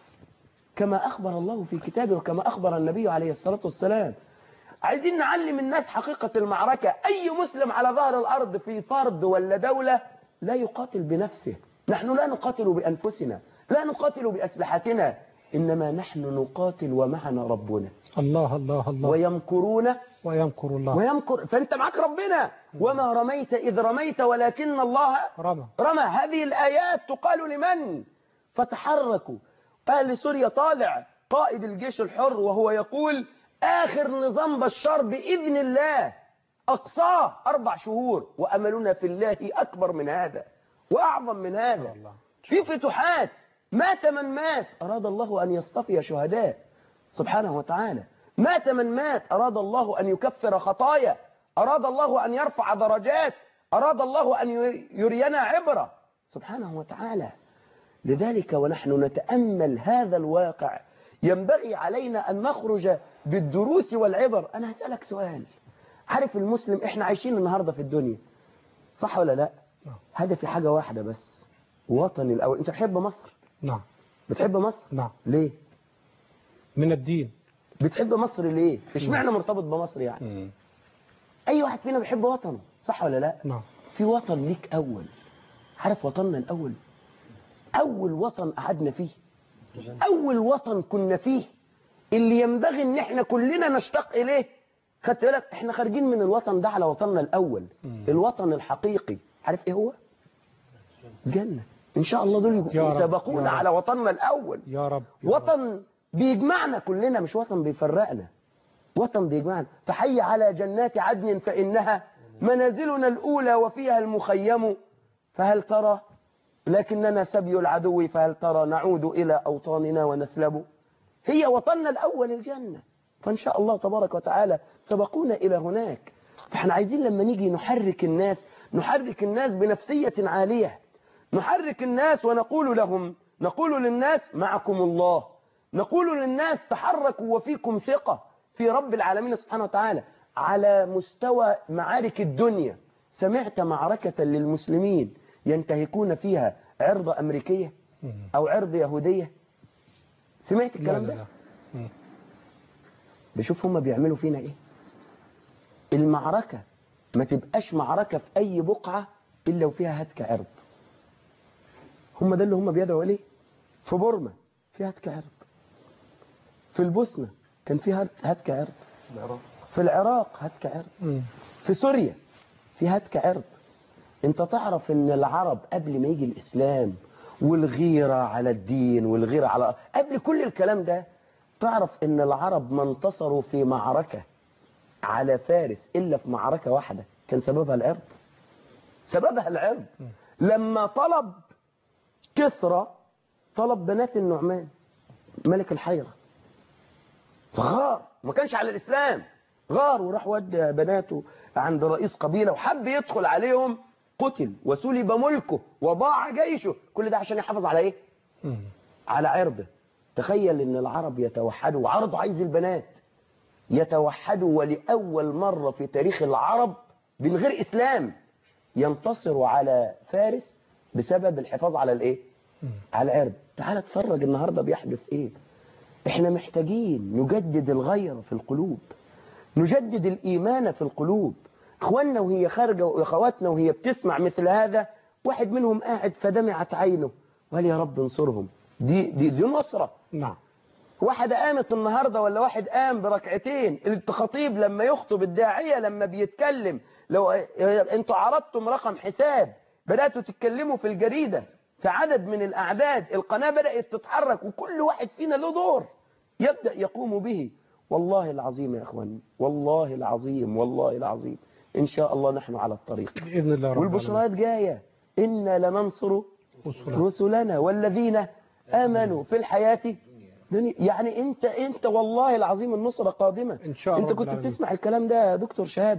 كما اخبر الله في كتابه وكما اخبر النبي عليه الصلاه والسلام. عايزين نعلم الناس حقيقة المعركة. أي مسلم على ظهر الأرض في فرد ولا دولة لا يقاتل بنفسه. نحن لا نقاتل بأنفسنا، لا نقاتل بأسلحتنا، إنما نحن نقاتل ومعنا ربنا. الله الله الله. ويمكرون ويمكر الله. ويمكر، فأنت معك ربنا. وما رميت إذ رميت ولكن الله رمى. رمى. هذه الآيات تقال لمن؟ فتحركوا. أهل سوريا طالع قائد الجيش الحر وهو يقول آخر نظام بشار بإذن الله أقصاه أربع شهور، وأملنا في الله أكبر من هذا وأعظم من هذا. في فتوحات، مات من مات أراد الله أن يصطفي شهداء سبحانه وتعالى، مات من مات أراد الله أن يكفر خطايا، أراد الله أن يرفع درجات، أراد الله أن يرينا عبرة سبحانه وتعالى. لذلك ونحن نتأمل هذا الواقع ينبغي علينا أن نخرج بالدروس والعبر. أنا هسألك سؤال، عارف المسلم إحنا عايشين النهاردة في الدنيا صح ولا لا؟ هدفي حاجة واحدة بس، وطني الأول. أنت بتحب مصر؟ نعم. بتحب مصر؟ نعم. ليه؟ من الدين. بتحب مصر ليه؟ اشمعنى مرتبط بمصر يعني؟ مم. أي واحد فينا بيحب وطنه صح ولا لا؟ نعم. في وطن ليك أول. عارف وطننا الأول؟ أول وطن قعدنا فيه، أول وطن كنا فيه، اللي ينبغي ان احنا كلنا نشتاق اليه. خدت بالك احنا خارجين من الوطن ده على وطننا الاول. مم. الوطن الحقيقي عارف ايه هو؟ جنة ان شاء الله. دول يسابقونا على وطننا الاول يا رب, يا وطن رب. بيجمعنا كلنا، مش وطن بيفرقنا، وطن بيجمعنا. فحي على جنات عدن فانها منازلنا الاولى وفيها المخيم، فهل ترى لكننا سبي العدو، فهل ترى نعود الى اوطاننا ونسلب. هي وطننا الأول الجنة، فإن شاء الله تبارك وتعالى سبقونا إلى هناك. فإحنا عايزين لما نيجي نحرك الناس، نحرك الناس بنفسية عالية، نحرك الناس ونقول لهم، نقول للناس معكم الله، نقول للناس تحركوا وفيكم ثقة في رب العالمين سبحانه وتعالى. على مستوى معارك الدنيا سمعت معركة للمسلمين ينتهكون فيها عرض أمريكية أو عرض يهودية؟ سمعت الكلام ده؟ بشوف هم بيعملوا فينا ايه. المعركة ما تبقاش معركة في اي بقعة الا وفيها هتك عرض. هم ده اللي هم بيدعوا اليه. في بورما فيها هتك عرض، في البوسنة كان فيها هتك عرض، في العراق هتك عرض، في سوريا في هتك عرض. انت تعرف ان العرب قبل ما يجي الاسلام والغيرة على الدين والغيرة على قبل كل الكلام ده، تعرف ان العرب ما انتصروا في معركة على فارس الا في معركة واحدة كان سببها العرض. سببها العرض. لما طلب كسرى طلب بنات النعمان ملك الحيرة، فغار، ما كانش على الاسلام، غار وراح ودى بناته عند رئيس قبيلة وحب يدخل عليهم، قتل وسلب ملكه وضاع جيشه. كل ده عشان يحافظ على ايه؟ مم. على عرضه. تخيل ان العرب يتوحدوا، وعرض عايز البنات يتوحدوا، ولأول مرة في تاريخ العرب من غير اسلام ينتصروا على فارس بسبب الحفاظ على الايه؟ مم. على العرض. تعال اتفرج النهاردة بيحدث ايه. احنا محتاجين نجدد الغيرة في القلوب، نجدد الإيمان في القلوب. اخواننا وهي خارجة واخواتنا وهي بتسمع مثل هذا، واحد منهم قاعد فدمعت عينه وقال يا رب انصرهم. دي دي, دي نصرة. نعم. واحد قامت النهاردة ولا واحد قام بركعتين. الخطيب لما يخطب، الداعية لما بيتكلم، لو انتوا عرضتم رقم حساب، بدأتوا تتكلموا في الجريدة في عدد من الأعداد، القناة بدأت تتحرك، وكل واحد فينا له دور يبدأ يقوم به. والله العظيم يا اخواني، والله العظيم، والله العظيم إن شاء الله نحن على الطريق بإذن الله. والبشرات جاية. إنا لننصر رسلنا والذين آمنوا في الحياة يعني انت انت والله العظيم النصرة قادمة. إن شاء انت كنت بتسمع الكلام ده يا دكتور شهاب،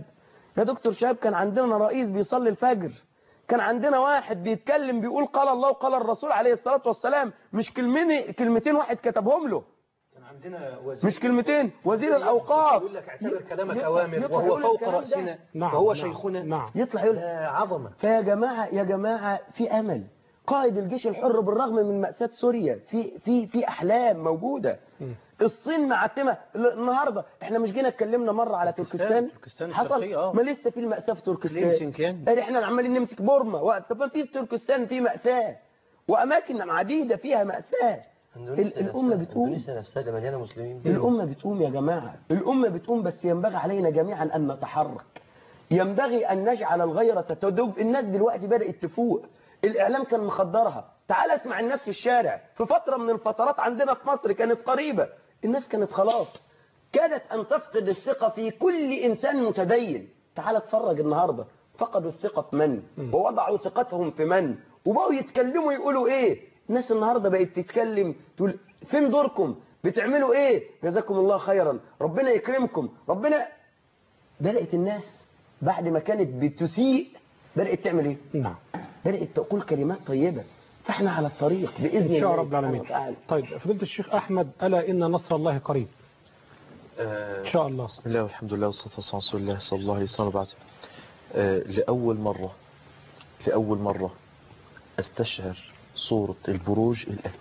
يا دكتور شهاب كان عندنا رئيس بيصلي الفجر، كان عندنا واحد بيتكلم بيقول قال الله وقال الرسول عليه الصلاة والسلام، مش كلمتين كلمتين واحد كتبهم له، كان عندنا وزير مش كلمتين، وزير الأوقاف يقول لك اعتبر كلامك أوامر وهو فوق رأسنا وهو شيخنا. نعم. يطلع يقول عظمة. فيا جماعة يا جماعة في أمل. قائد الجيش الحر بالرغم من مأساة سوريا في في في أحلام موجودة. م. الصين معتمة النهاردة. احنا مش جينا اتكلمنا مرة على تركستان, تركستان حصل اه ما لسه في المأساة في تركستان. احنا عمالين نمسك بورما، طب في تركستان في مأساة وأماكن عديدة فيها مأساة. الأمة بتقوم. اندونيسيا نفسها اللي مليانة مسلمين. الأمة بتقوم يا جماعة، الأمة بتقوم، بس ينبغي علينا جميعا أن نتحرك. ينبغي أن نجعل الغيرة تدب. الناس دلوقتي بدأت تفوق، الإعلام كان مخدرها. تعال اسمع الناس في الشارع. في فترة من الفترات عندنا في مصر كانت قريبة، الناس كانت خلاص كادت أن تفقد الثقة في كل إنسان متدين. تعال اتفرج النهاردة، فقدوا الثقة في من؟ ووضعوا ثقتهم في من؟ وبقوا يتكلموا يقولوا إيه؟ الناس النهاردة بقت تتكلم تقول فين دوركم؟ بتعملوا إيه؟ جزاكم الله خيرا، ربنا يكرمكم، ربنا. بدأت الناس بعد ما كانت بتسيء بدأت تعمل إيه؟ نعم. بدأت تقول كلمات طيبة. فاحنا على الطريق بإذن الله. إن شاء رب العالمين. طيب فضيلة الشيخ أحمد، ألا إن نصر الله قريب. آه إن شاء الله. بسم الله والحمد لله والصلاة والسلام على رسول الله صلى الله عليه وسلم. بعد آه لأول مرة لأول مرة أستشعر صورة البروج الآن.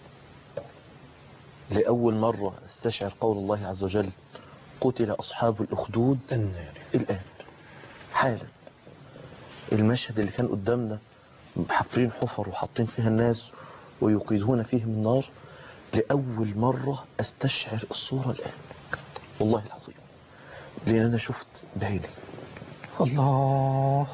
لأول مرة أستشعر قول الله عز وجل قتل أصحاب الأخدود الآن حالا. المشهد اللي كان قدامنا حفرين حفر وحاطين فيها الناس ويقيدون فيهم النار، لأول مرة أستشعر الصورة الآن والله العظيم، لأن أنا شفت بعيني. الله.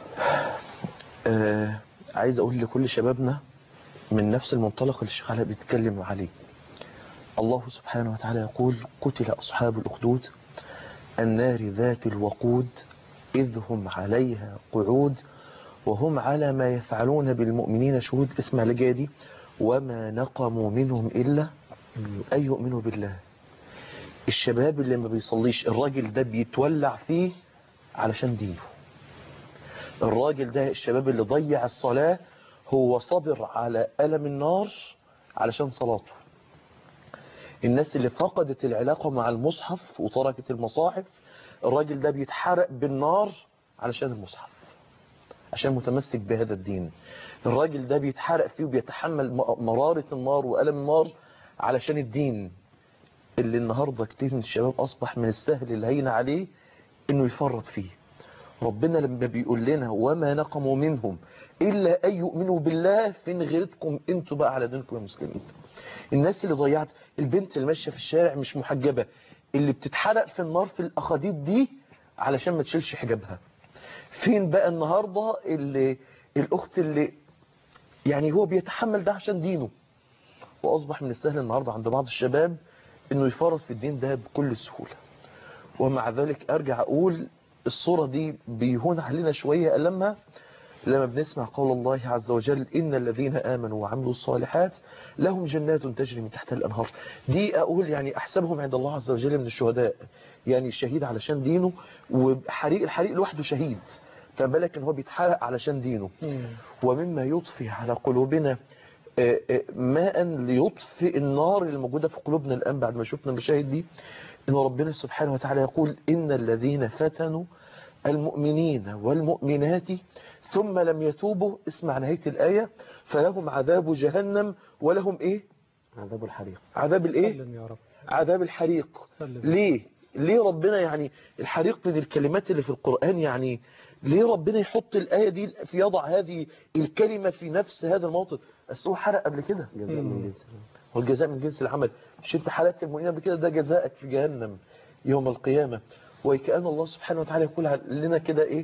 آه عايز أقول لكل شبابنا من نفس المنطلق اللي الشيخ علاء بيتكلم عليه. الله سبحانه وتعالى يقول قتل أصحاب الأخدود النار ذات الوقود إذ هم عليها قعود وهم على ما يفعلون بالمؤمنين شهود. اسمع لجادي وما نقموا منهم إلا أن يؤمنوا بالله. الشباب اللي ما بيصليش الراجل ده بيتولع فيه علشان دينه. الراجل ده الشباب اللي ضيع الصلاة هو صبر على ألم النار علشان صلاته. الناس اللي فقدت العلاقة مع المصحف وتركت المصاحف الراجل ده بيتحرق بالنار علشان المصحف، عشان متمسك بهذا الدين. الراجل ده بيتحرق فيه وبيتحمل مرارة النار وألم النار علشان الدين اللي النهاردة كتير من الشباب أصبح من السهل الهين عليه إنه يفرط فيه. ربنا لما بيقول لنا وما نقموا منهم إلا أن يؤمنوا بالله، فين غيرتكم انتوا بقى على دينكم يا مسلمين؟ الناس اللي ضيعت، البنت اللي ماشيه في الشارع مش محجبة اللي بتتحرق في النار في الأخاديد دي علشان ما تشيلش حجابها، فين بقى النهاردة اللي الأخت اللي يعني هو بيتحمل ده عشان دينه؟ وأصبح من السهل النهاردة عند بعض الشباب إنه يفرط في الدين ده بكل سهولة. ومع ذلك أرجع أقول الصورة دي بيهون علينا شوية ألمها لما بنسمع قول الله عز وجل إن الذين آمنوا وعملوا الصالحات لهم جنات تجري من تحتها الأنهار. دي أقول يعني أحسبهم عند الله عز وجل من الشهداء، يعني الشهيد علشان دينه، وحريق الحريق لوحده شهيد، فبالك إن هو بيتحرق علشان دينه. ومما يطفي على قلوبنا ماء ليطفئ النار اللي موجودة في قلوبنا الآن بعد ما شفنا المشاهد دي، إن ربنا سبحانه وتعالى يقول إن الذين فتنوا المؤمنين والمؤمنات ثم لم يتوبوا، اسمع نهاية الآية، فلهم عذاب جهنم ولهم إيه؟ عذاب الحريق. عذاب الإيه؟ سلم يا رب. عذاب الحريق. سلم. ليه؟ ليه ربنا يعني الحريق من الكلمات اللي في القرآن، يعني ليه ربنا يحط الآية دي في يضع هذه الكلمة في نفس هذا الموطن؟ أصل هو حرق قبل كده. جزاء من جنس هو الجزاء من جنس العمل. مش انت حرقت المؤمنين قبل كده؟ ده جزاءك في جهنم يوم القيامة. وكأن الله سبحانه وتعالى يقول لنا كده ايه،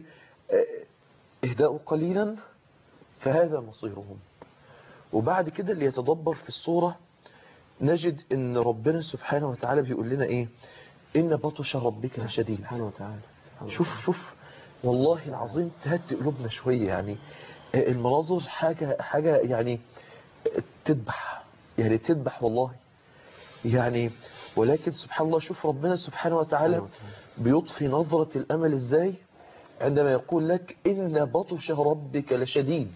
اهدأوا قليلا فهذا مصيرهم. وبعد كده اللي يتدبر في الصورة نجد ان ربنا سبحانه وتعالى بيقول لنا ايه، ان بطش ربك لشديد. سبحانه وتعالى. شوف شوف والله العظيم تهدي قلوبنا شوية. يعني المناظر حاجة حاجة يعني تذبح، يعني تذبح والله يعني. ولكن سبحان الله شوف ربنا سبحانه وتعالى بيطفي نظرة الأمل ازاي عندما يقول لك إن بطش ربك لشديد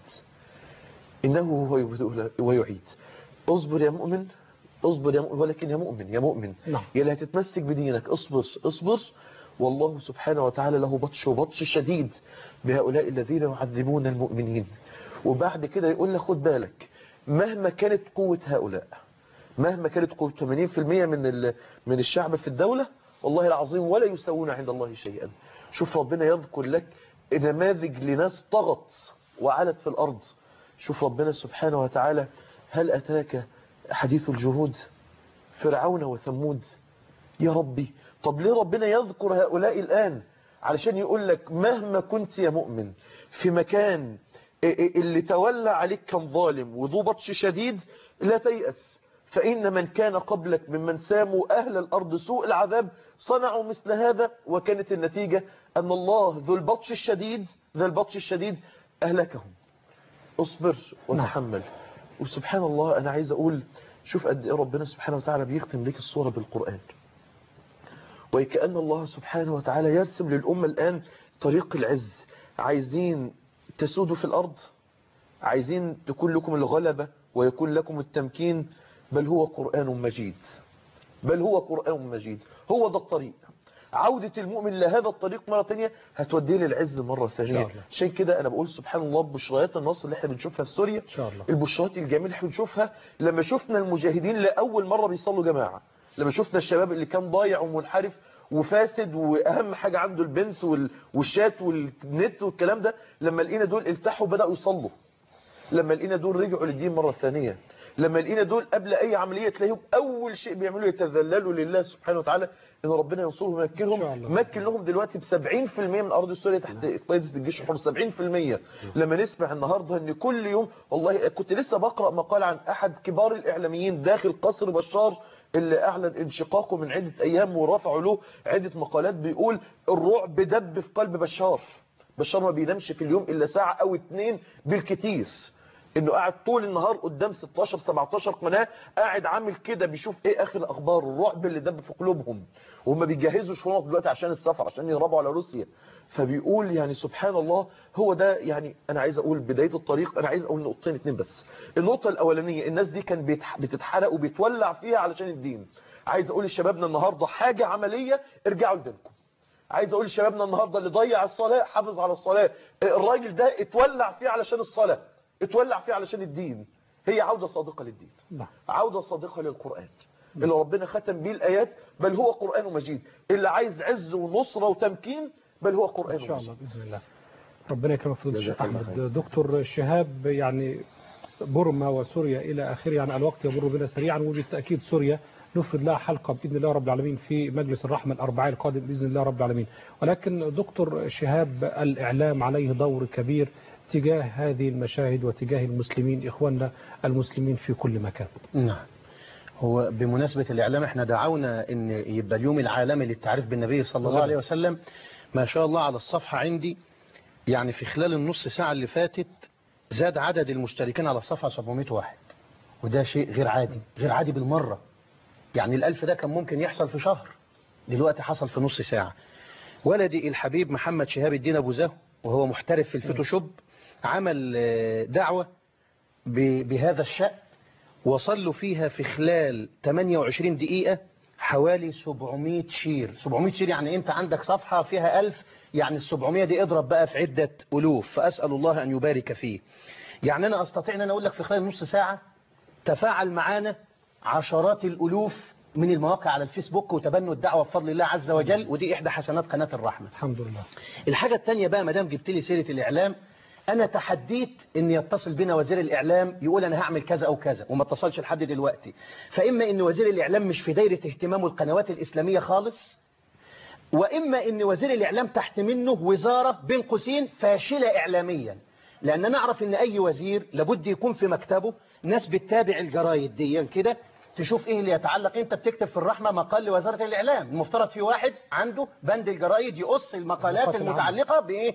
إنه هو يبدئ ويعيد. اصبر يا مؤمن، اصبر يا مؤمن، ولكن يا مؤمن يا مؤمن نعم. يلي هتتمسك بدينك اصبر اصبر، والله سبحانه وتعالى له بطش وبطش شديد بهؤلاء الذين يعذبون المؤمنين. وبعد كده يقول لك خد بالك، مهما كانت قوة هؤلاء، مهما كانت قوة ثمانين بالمئة من من الشعب في الدولة، والله العظيم ولا يسوون عند الله شيئا. شوف ربنا يذكر لك نماذج لناس طغت وعلت في الأرض. شوف ربنا سبحانه وتعالى، هل أتاك حديث الجهود فرعون وثمود. يا ربي، طب ليه ربنا يذكر هؤلاء الآن؟ علشان يقول لك مهما كنت يا مؤمن في مكان اللي تولى عليك كان ظالم وذو بطش شديد، لا تيأس، فإن من كان قبلك ممن ساموا أهل الأرض سوء العذاب صنعوا مثل هذا، وكانت النتيجة أن الله ذو البطش الشديد ذو البطش الشديد أهلكهم. اصبر وتحمل. وسبحان الله، أنا عايز أقول شوف قد إيه ربنا سبحانه وتعالى بيختم لك الصورة بالقرآن، وكأن الله سبحانه وتعالى يرسم للأمة الآن طريق العز. عايزين تسودوا في الأرض، عايزين تكون لكم الغلبة ويكون لكم التمكين، بل هو قرآن مجيد، بل هو قرآن مجيد. هو ده الطريق. عودة المؤمن لهذا الطريق مرة ثانية هتوديه للعز مرة ثانية. عشان كده أنا بقول سبحان الله، بشريات النصر اللي احنا بنشوفها في سوريا، البشرات الجميلة اللي احنا بنشوفها لما شفنا المجاهدين لأول مرة بيصلوا جماعة، لما شفنا الشباب اللي كان ضايع ومنحرف وفاسد وأهم حاجة عنده البنت والشات والنت والكلام ده، لما لقينا دول التحوا بدأوا يصلوا، لما لقينا دول رجعوا للدين مرة ثانية، لما لقينا دول قبل أي عملية تلاقيهم أول شيء بيعملوا يتذللوا لله سبحانه وتعالى إن ربنا ينصرهم ويمكنهم. مكن لهم دلوقتي ب سبعين بالمئة من أرض سوريا تحت قيادة الجيش الحر، سبعين بالمئة. لما نسمع النهاردة إن كل يوم، والله كنت لسه بقرأ مقال عن أحد كبار الإعلاميين داخل قصر بشار اللي أعلن انشقاقه من عدة أيام ورفعوا له عدة مقالات بيقول الرعب دب في قلب بشار. بشار ما بينامش في اليوم إلا ساعة أو اتنين بالكتير، انه قاعد طول النهار قدام ستاشر سبعتاشر قناة، قاعد عامل كده بيشوف ايه اخر الاخبار، الرعب اللي دب في قلوبهم، وهم بيجهزوا شنط دلوقتي عشان السفر، عشان يهربوا على روسيا. فبيقول يعني سبحان الله، هو ده. يعني انا عايز اقول بداية الطريق، انا عايز اقول نقطتين اتنين بس. النقطة الاولانية، الناس دي كان بتتحرق وبيتولع فيها علشان الدين. عايز اقول لشبابنا النهاردة حاجة عملية، ارجعوا لدينكم. عايز اقول لشبابنا النهاردة اللي ضيع الصلاة حافظ على الصلاة، الراجل ده اتولع فيه علشان الصلاة، اتولع فيه علشان الدين. هي عودة صادقة للدين، عودة صادقة للقرآن اللي ربنا ختم به الآيات، بل هو قرآن مجيد. اللي عايز عز ونصرة وتمكين، بل هو قرآن مجيد. إن شاء الله بإذن الله. ربنا يكرمك فضيلة الشيخ أحمد. دكتور شهاب، يعني بورما وسوريا إلى آخره، يعني الوقت يمر بنا سريعا، وبالتأكيد سوريا نفرد لها حلقة بإذن الله رب العالمين في مجلس الرحمة الأربعاء القادم بإذن الله رب العالمين. ولكن دكتور شهاب، الإعلام عليه دور كبير تجاه هذه المشاهد وتجاه المسلمين، إخواننا المسلمين في كل مكان. نعم. هو بمناسبة الإعلام احنا دعونا ان يبقى اليوم العالمي للتعريف بالنبي صلى الله عليه وسلم. ما شاء الله على الصفحة عندي، يعني في خلال النص ساعة اللي فاتت زاد عدد المشتركين على الصفحة سبعمائة واحد، وده شيء غير عادي، غير عادي بالمرة. يعني الألف ده كان ممكن يحصل في شهر، دلوقتي حصل في نص ساعة. ولدي الحبيب محمد شهاب الدين أبو زهو، وهو محترف في الفوتوشوب، عمل دعوة بهذا الشأن، وصل له فيها في خلال ثمانية وعشرين دقيقة حوالي سبعمائة شير. سبعمائة شير يعني انت عندك صفحة فيها ألف، يعني السبعمائة دي اضرب بقى في عدة ألوف، فأسأل الله أن يبارك فيه. يعني أنا أستطيع أن أنا أقول لك في خلال نص ساعة تفاعل معانا عشرات الألوف من المواقع على الفيسبوك وتبنوا الدعوة بفضل الله عز وجل، ودي إحدى حسنات قناة الرحمة. الحمد لله. الحاجة الثانية بقى، مدام جبت لي سيرة الإعلام، أنا تحديت أن يتصل بنا وزير الإعلام يقول أنا هعمل كذا أو كذا، وما اتصلش لحد دلوقتي. فإما أن وزير الإعلام مش في دايرة اهتمامه القنوات الإسلامية خالص، وإما أن وزير الإعلام تحت منه وزارة بين قوسين فاشلة إعلاميا. لأن نعرف أن أي وزير لابد يكون في مكتبه ناس بتتابع الجرايد دي كده تشوف إيه اللي يتعلق. أنت بتكتب في الرحمة مقال لوزارة الإعلام، المفترض في واحد عنده بند الجرايد يقص المقالات المتعلقة بإيه؟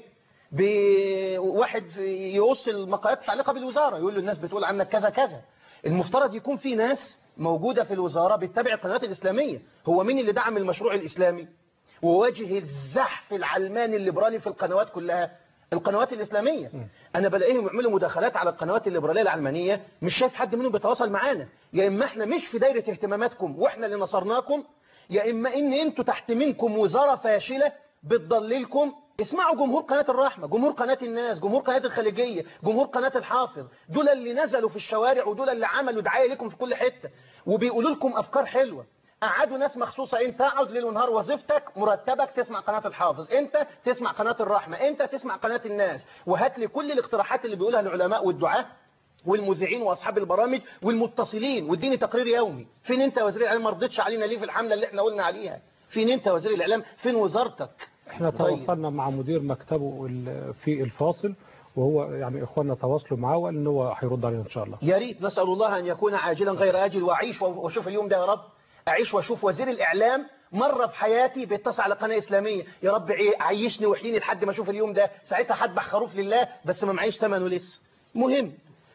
بواحد يقص المقالات المتعلقة بالوزارة، يقول له الناس بتقول عنك كذا كذا. المفترض يكون في ناس موجودة في الوزارة بتتابع القنوات الإسلامية. هو مين اللي دعم المشروع الإسلامي؟ ووجه الزحف العلماني الليبرالي في القنوات كلها القنوات الإسلامية. أنا بلاقيهم يعملوا مداخلات على القنوات الليبرالية العلمانية، مش شايف حد منهم بيتواصل معانا. يا إما إحنا مش في دايرة اهتماماتكم وإحنا اللي نصرناكم، يا إما إن أنتوا تحت منكم وزارة فاشلة بتضللكم. اسمعوا جمهور قناة الرحمة، جمهور قناة الناس، جمهور قناة الخليجية، جمهور قناة الحافظ، دول اللي نزلوا في الشوارع ودول اللي عملوا دعاية لكم في كل حتة وبيقولوا لكم أفكار حلوة. قعدوا ناس مخصوصة، انت اقعد ليل ونهار وظيفتك مرتبك تسمع قناة الحافظ، انت تسمع قناة الرحمة، انت تسمع قناة الناس، وهات لي كل الاقتراحات اللي بيقولها العلماء والدعاة والمذيعين واصحاب البرامج والمتصلين، واديني تقرير يومي. فين انت يا وزير الاعلام؟ ما رضيتش علينا ليه في الحملة اللي احنا قلنا عليها؟ فين انت يا وزير الاعلام؟ فين وزارتك؟ احنا تواصلنا مع مدير مكتبه في الفاصل، وهو يعني اخواننا تواصلوا معاه وقال ان هو هيرد علينا ان شاء الله. يا ريت، نسال الله ان يكون عاجلا غير اجل، واعيش واشوف اليوم ده يا رب. أعيش وأشوف وزير الإعلام مرة في حياتي بيتصل على قناة إسلامية. يا رب عيشني وحيني لحد ما أشوف اليوم ده، ساعتها هذبح خروف لله، بس ما معيش ثمنه لسه. مهم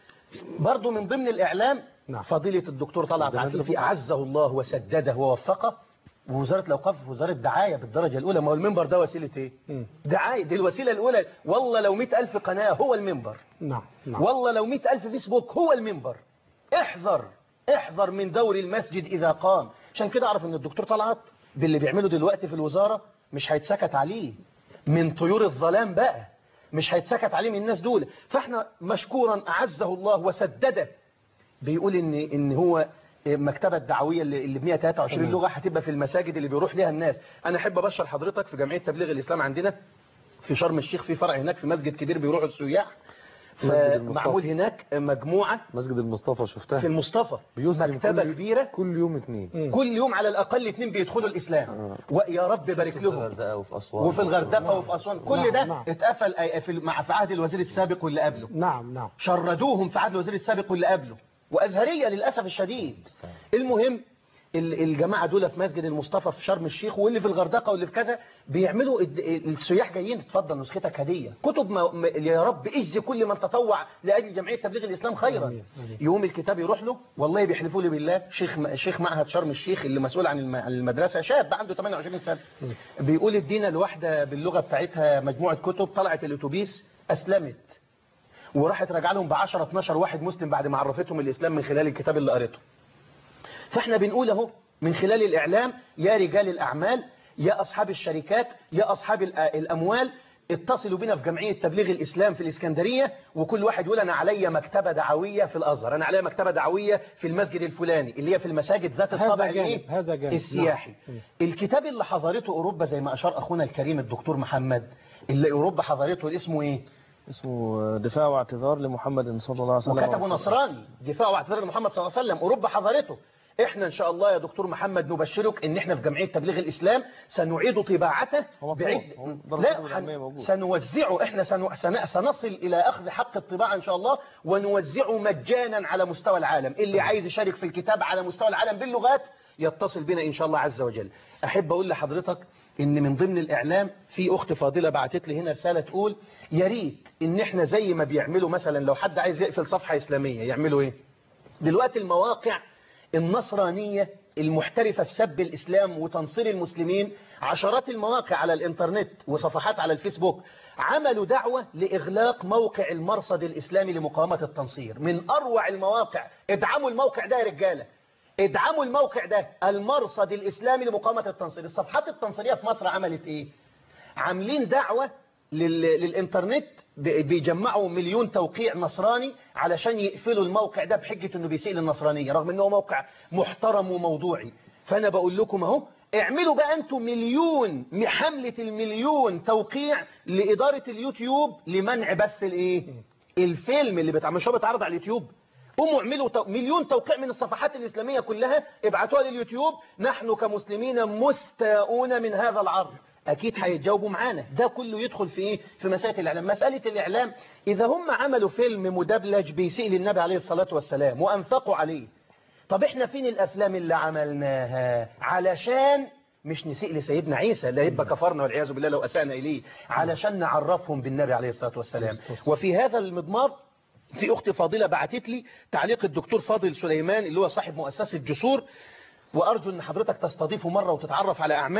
برضو من ضمن الإعلام نعم. فضيلة الدكتور طلعت عفيفي أعزه الله وسدده ووفقه، ووزارة الأوقاف وزارة دعاية بالدرجة الأولى. ما هو المنبر ده وسيلة إيه؟ م. دعاية، دي الوسيلة الأولى. والله لو مئة ألف قناة هو المنبر. نعم. نعم. والله لو مئة ألف فيسبوك هو المنبر. احذر احذر من دور المسجد إذا قام. عشان كده أعرف أن الدكتور طلعت باللي بيعمله دلوقتي في الوزارة مش هيتسكت عليه من طيور الظلام بقى، مش هيتسكت عليه من الناس دول. فاحنا مشكورا أعزه الله وسدده بيقول إن, إن هو مكتبة دعوية اللي ب مئة وثلاثة وعشرين لغة هتبقى في المساجد اللي بيروح ليها الناس. أنا أحب أبشر حضرتك في جمعية تبليغ الإسلام عندنا في شرم الشيخ في فرع هناك في مسجد كبير بيروحوا السياح، معمول هناك مجموعة مسجد المصطفى شفتها في المصطفى مكتبة كل كبيرة كل يوم اثنين كل يوم على الأقل اثنين بيدخلوا الإسلام آه. ويا رب بارك لهم. وفي الغردقة وفي أسوان وفي الغردقة وفي أسوان كل نعم. ده نعم. اتقفل في مع في عهد الوزير السابق واللي قبله. نعم نعم شردوهم في عهد الوزير السابق واللي قبله، وأزهرية للأسف الشديد. المهم الجماعة دول في مسجد المصطفى في شرم الشيخ واللي في الغردقة واللي في كذا بيعملوا السياح جايين تتفضل نسختك هدية كتب ما يا رب اجزي كل من تطوع لأجل جمعية تبليغ الإسلام خيرا. يوم الكتاب يروح له والله بيحلفوا لي بالله شيخ شيخ معهد شرم الشيخ اللي مسؤول عن المدرسة شاب عنده ثمانية وعشرين سنة بيقول ادينا الواحدة باللغة بتاعتها مجموعة كتب، طلعت الاتوبيس أسلمت وراحت راجع لهم ب عشرة اتناشر واحد مسلم بعد ما عرفتهم الإسلام من خلال الكتاب اللي قريته. فاحنا بنقول اهو من خلال الإعلام يا رجال الأعمال يا أصحاب الشركات يا أصحاب الأموال اتصلوا بنا في جمعية تبليغ الإسلام في الإسكندرية، وكل واحد يقول أنا عليا مكتبة دعوية في الأزهر، أنا عليا مكتبة دعوية في المسجد الفلاني اللي هي في المساجد ذات الطابع السياحي. نعم. الكتاب اللي حضرته أوروبا زي ما أشار أخونا الكريم الدكتور محمد اللي أوروبا حضرته اسمه إيه؟ اسمه دفاع واعتذار لمحمد صلى الله عليه وسلم، وكتبه نصراني دفاع واعتذار لمحمد صلى الله عليه وسلم. أوروبا حضرته. احنا ان شاء الله يا دكتور محمد نبشرك ان احنا في جمعية تبليغ الاسلام سنعيد طباعته بعد لا سنوزعه احنا سنو... سن... سنصل الى اخذ حق الطباعة ان شاء الله ونوزعه مجانا على مستوى العالم. اللي عايز يشارك في الكتاب على مستوى العالم باللغات يتصل بنا ان شاء الله عز وجل. احب اقول لحضرتك ان من ضمن الاعلام في اخت فاضلة بعتت لي هنا رسالة تقول يا ريت ان احنا زي ما بيعملوا مثلا لو حد عايز يقفل صفحة اسلامية يعملوا ايه دلوقتي. المواقع النصرانية المحترفة في سب الإسلام وتنصير المسلمين عشرات المواقع على الإنترنت وصفحات على الفيسبوك عملوا دعوة لإغلاق موقع المرصد الإسلامي لمقاومة التنصير. من أروع المواقع، ادعموا الموقع ده يا رجالة، ادعموا الموقع ده المرصد الإسلامي لمقاومة التنصير. الصفحات التنصيرية في مصر عملت إيه؟ عاملين دعوة لل... للإنترنت بيجمعوا مليون توقيع نصراني علشان يقفلوا الموقع ده بحجة انه بيسيء للنصرانية رغم انه موقع محترم وموضوعي. فانا بقول لكم اهو اعملوا بقى انتم مليون حملة المليون توقيع لإدارة اليوتيوب لمنع بث الايه الفيلم اللي بتاع مش هو بيتعرض على اليوتيوب. قوموا اعملوا تو... مليون توقيع من الصفحات الإسلامية كلها ابعتوها لليوتيوب. نحن كمسلمين مستاءون من هذا العرض. أكيد هيتجاوبوا معانا. ده كله يدخل في إيه؟ في مسألة الإعلام. مسألة الإعلام إذا هم عملوا فيلم مدبلج بيسيء للنبي عليه الصلاة والسلام وأنفقوا عليه، طب إحنا فين الأفلام اللي عملناها علشان مش نسيء لسيدنا عيسى لا يبقى كفرنا والعياذ بالله لو أسأنا إليه، علشان نعرفهم بالنبي عليه الصلاة والسلام. وفي هذا المضمار في أختي فاضلة بعتت لي تعليق الدكتور فاضل سليمان اللي هو صاحب مؤسسة جسور، وأرجو أن حضرتك تستضيفه مرة وتتعرف على أعماله.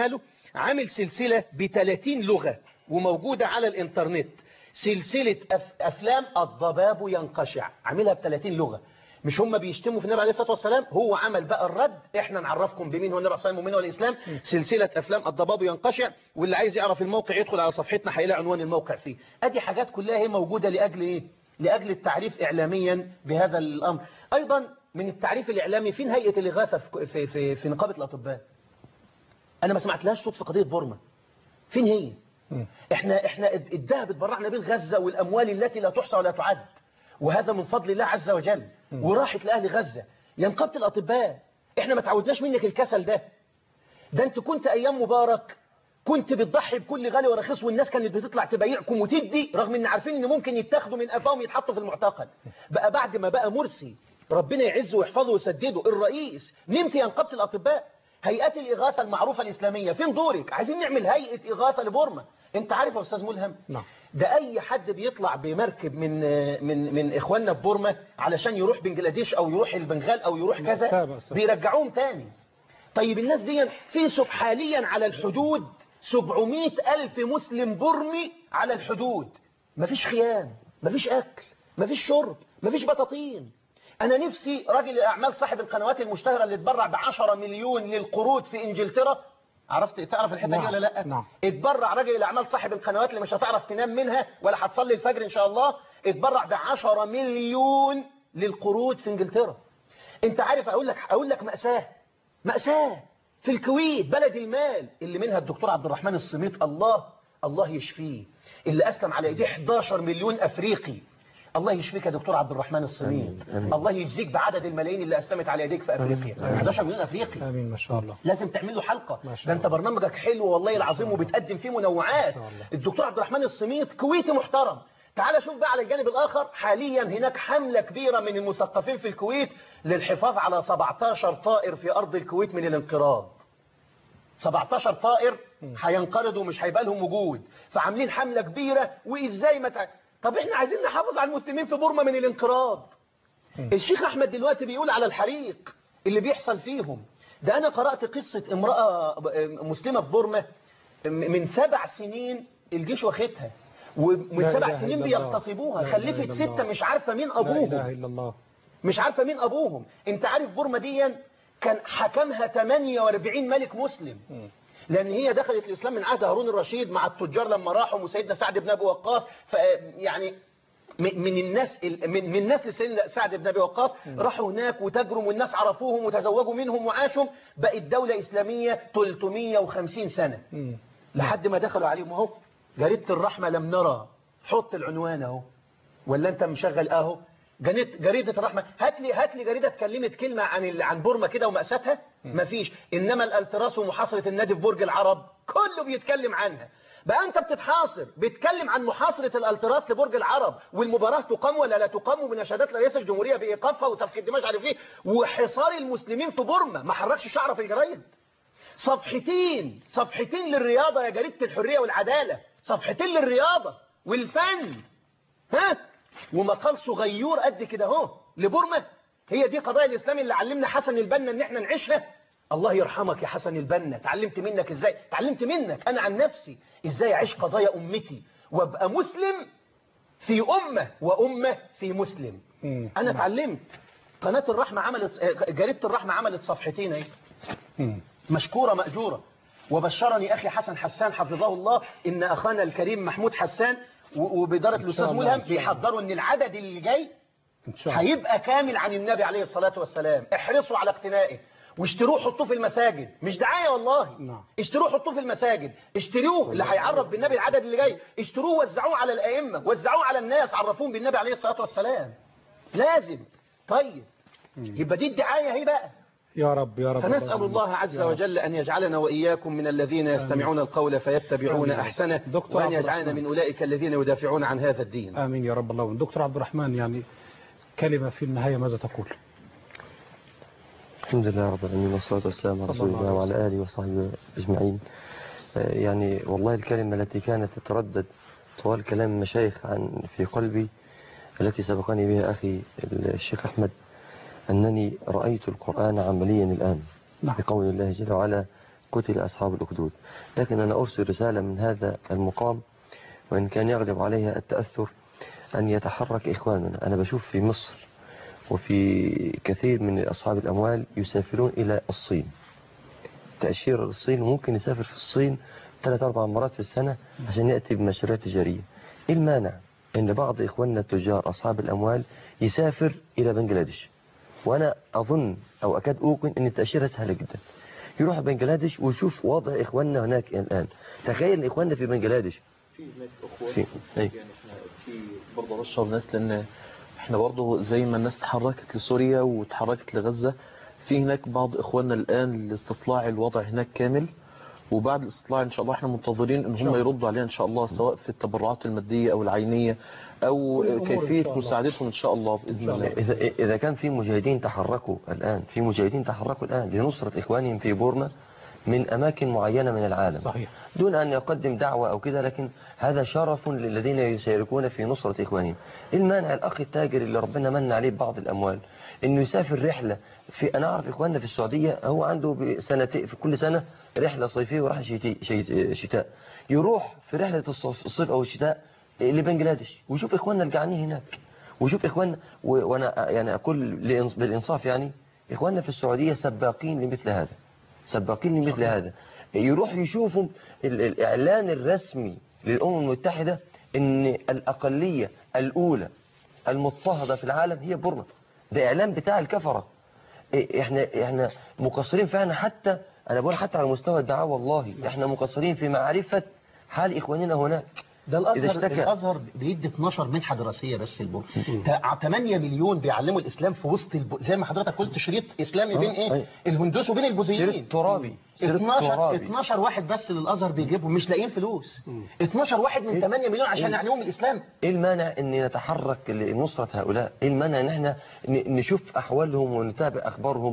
عامل سلسلة ب ثلاثين لغة وموجودة على الانترنت، سلسلة أف أفلام الضباب ينقشع، عاملها ب ثلاثين لغة. مش هم بيشتموا في النبي عليه الصلاة والسلام، هو عمل بقى الرد، احنا نعرفكم بمين هو النبي عليه الصلاة والسلام ومين هو الإسلام. سلسلة أفلام الضباب ينقشع، واللي عايز يعرف الموقع يدخل على صفحتنا هيلاقي عنوان الموقع فيه. ادي حاجات كلها هي موجودة لأجل ايه؟ لأجل التعريف إعلاميا بهذا الأمر. أيضا من التعريف الإعلامي، فين هيئة الإغاثة في, في, في, في نقابة الأطباء؟ أنا ما سمعت لهاش صوت في قضية بورما. فين هي؟ احنا احنا الذهب اتبرعنا به غزة والأموال التي لا تحصى ولا تعد، وهذا من فضل الله عز وجل، وراحت لأهل غزة. يا نقابة الأطباء، احنا ما تعودناش منك الكسل ده. ده انت كنت أيام مبارك كنت بتضحي بكل غالي ورخيص، والناس كانت بتطلع تبايعكم وتدي، رغم ان عارفين ان ممكن يتاخدوا من قفاهم يتحطوا في المعتقل. بقى بعد ما بقى مرسي ربنا يعزه ويحفظه ويسدده الرئيس، نمت يا نقابة الأطباء. هيئات الإغاثة المعروفة الإسلامية فين دورك؟ عايزين نعمل هيئة إغاثة لبورما. انت عارف يا أستاذ ملهم؟ نعم. ده أي حد بيطلع بمركب من من من إخواننا في بورما علشان يروح بنجلاديش أو يروح البنغال أو يروح كذا، بيرجعوهم تاني. طيب الناس دي في سب حاليا على الحدود سبعمائة ألف مسلم برمي على الحدود، مفيش خيام، مفيش أكل، مفيش شرب، مفيش بطاطين. أنا نفسي راجل الأعمال صاحب القنوات المشتهرة اللي اتبرع بعشرة مليون للقروض في إنجلترا، عرفت تعرف الحتة نعم. دي ولا لا؟ نعم. اتبرع راجل الأعمال صاحب القنوات اللي مش هتعرف تنام منها ولا هتصلي الفجر إن شاء الله، اتبرع بعشرة مليون للقروض في إنجلترا. أنت عارف أقول لك أقول لك مأساة مأساة في الكويت، بلد المال اللي منها الدكتور عبد الرحمن الصميت، الله الله يشفيه، اللي أسلم على يديه إحدى عشر مليون أفريقي. الله يشفيك يا دكتور عبد الرحمن الصميت، الله يجزيك بعدد الملايين اللي أسلمت على يديك في أفريقيا. إحدى عشر مليون أفريقي. آمين ما شاء الله. لازم تعمل له حلقة، ده أنت برنامجك حلو والله العظيم وبتقدم فيه منوعات. الدكتور عبد الرحمن الصميت كويتي محترم. تعال شوف بقى على الجانب الآخر، حاليا هناك حملة كبيرة من المثقفين في الكويت للحفاظ على سبعتاشر طائر في أرض الكويت من الانقراض. سبعتاشر طائر هينقرضوا ومش هيبقى لهم وجود، فعاملين حملة كبيرة. وإزاي ما تع... طب احنا عايزين نحافظ على المسلمين في بورما من الانقراض. الشيخ أحمد دلوقتي بيقول على الحريق اللي بيحصل فيهم ده. أنا قرأت قصة امرأة مسلمة في بورما من سبع سنين الجيش واخدها، ومن سبع سنين بيغتصبوها، خلفت ستة مش عارفة مين أبوهم. لا إله إلا الله. مش عارفة مين أبوهم. انت عارف بورما دي كان حكمها ثمانية وأربعين ملك مسلم، لأن هي دخلت الإسلام من عهد هارون الرشيد مع التجار لما راحوا، وسيدنا سعد بن أبي وقاص يعني من الناس من من نسل سيدنا سعد بن أبي وقاص راحوا هناك وتجروا، والناس عرفوهم وتزوجوا منهم وعاشوا، بقت دولة إسلامية ثلاثمائة وخمسين سنة لحد ما دخلوا عليهم. اهو جريدة الرحمة لم نرى، حط العنوان اهو، ولا أنت مشغل اهو جريدة الرحمة. هات لي هات لي جريدة اتكلمت كلمة عن عن بورما كده ومأساتها، مفيش. إنما الالتراس ومحاصرة النادي في برج العرب كله بيتكلم عنها. بقى أنت بتتحاصر، بيتكلم عن محاصرة الالتراس لبرج العرب، والمباراة تقام ولا لا تقام، وبنشادات رئيس الجمهورية بإيقافها وصفحة دماغ عارف ايه، وحصار المسلمين في بورما ما حركش شعره في الجرايد. صفحتين صفحتين للرياضة يا جريدة الحرية والعدالة، صفحتين للرياضة والفن، ها، ومقال صغير قد كده اهو لبورما. هي دي قضايا الإسلام اللي علمنا حسن البنا ان احنا نعيشها. الله يرحمك يا حسن البنا، تعلمت منك ازاي، تعلمت منك انا عن نفسي ازاي اعيش قضايا امتي وابقى مسلم في امة وامة في مسلم. انا اتعلمت. قناة الرحمة عملت، جريدة الرحمة عملت صفحتين اهي، مشكورة مأجورة. وبشرني اخي حسن حسان حفظه الله ان اخانا الكريم محمود حسان وبإدارة الأستاذ ملهم بيحضروا ان العدد اللي جاي هيبقى كامل عن النبي عليه الصلاة والسلام. احرصوا على اقتنائه واشتروه حطوه في المساجد، مش دعاية والله. نعم. اشتروه حطوه في المساجد، اشتروه اللي هيعرف بالنبي العدد اللي جاي، اشتروه وزعوه على الأئمة، وزعوه على الناس، عرفوهم بالنبي عليه الصلاة والسلام. لازم. طيب يبقى دي الدعاية هي بقى. يا رب يا رب. فنسأل الله عز وجل أن يجعلنا وإياكم من الذين يستمعون القول فيتبعون أحسنه، وأن يجعلنا من أولئك الذين يدافعون عن هذا الدين. آمين يا رب. الله. دكتور عبد الرحمن، يعني كلمة في النهاية ماذا تقول؟ الحمد لله رب العالمين، والصلاة والسلام على رسول الله وعلى آله وصحبه أجمعين. يعني والله الكلمة التي كانت تتردد طوال كلام المشايخ عن في قلبي التي سبقني بها أخي الشيخ أحمد، أنني رأيت القرآن عمليا الآن. نعم. بقول الله جل وعلا قتل أصحاب الأخدود. لكن أنا أرسل رسالة من هذا المقام، وإن كان يغلب عليها التأثر، أن يتحرك إخواننا. أنا بشوف في مصر وفي كثير من أصحاب الأموال يسافرون إلى الصين، تأشيرة للصين، وممكن يسافر في الصين ثلاث أربع مرات في السنة عشان يأتي بمشاريع تجارية. إيه المانع أن بعض إخواننا التجار أصحاب الأموال يسافر إلى بنجلاديش؟ وأنا أظن أو أكاد أوقن أن التأشيرة سهلة جدا. يروح بنجلاديش ويشوف وضع إخواننا هناك الآن. تخيل إخواننا في بنجلاديش في هناك أخوة في يعني في برضه بشر ناس، لأن احنا برضه زي ما الناس تحركت لسوريا وتحركت لغزة، في هناك بعض إخواننا الآن لاستطلاع الوضع هناك كامل، وبعد الاستطلاع إن شاء الله احنا منتظرين إن هم يردوا علينا إن شاء الله، سواء في التبرعات المادية أو العينية أو كيفية مساعدتهم إن شاء الله بإذن الله. إذا إذا كان في مجاهدين تحركوا الآن في مجاهدين تحركوا الآن لنصرة إخوانهم في بورما من أماكن معينة من العالم، صحيح، دون أن يقدم دعوة أو كده، لكن هذا شرف للذين يشاركون في نصرة إخوانهم. المانع الأخ التاجر اللي ربنا من عليه بعض الأموال إنه يسافر رحلة في، أنا أعرف إخواننا في السعودية هو عنده سنتين في كل سنة رحلة صيفية ورحلة شتاء، يروح في رحلة الصيف أو الشتاء لبنجلاديش ويشوف إخواننا الجعانين هناك، ويشوف إخواننا، وأنا يعني أقول بالإنصاف يعني إخواننا في السعودية سباقين لمثل هذا، سباقين لمثل هذا. يروح يشوفوا الإعلان الرسمي للأمم المتحدة إن الأقلية الأولى المضطهدة في العالم هي بورما. ده إعلان بتاع الكفرة. إحنا إحنا مقصرين فعلا، حتى أنا بقول حتى على مستوى الدعاء والله إحنا مقصرين في معرفة حال إخواننا هناك. ده الازهر الازهر بيدي اتناشر منحه دراسيه بس البر ثمانية مليون بيعلموا الاسلام في وسط الب... زي ما حضرتك قلت شريط اسلامي بين ايه أي. الهندوس وبين البوذيين، شريط ترابي، اتناشر اتناشر واحد بس للازهر بيجيبهم، مش لاقيين فلوس. اتناشر واحد من ثمانية مليون عشان يعلموهم الاسلام. ايه المانع ان نتحرك لنصره هؤلاء؟ ايه المانع ان احنا نشوف احوالهم ونتابع اخبارهم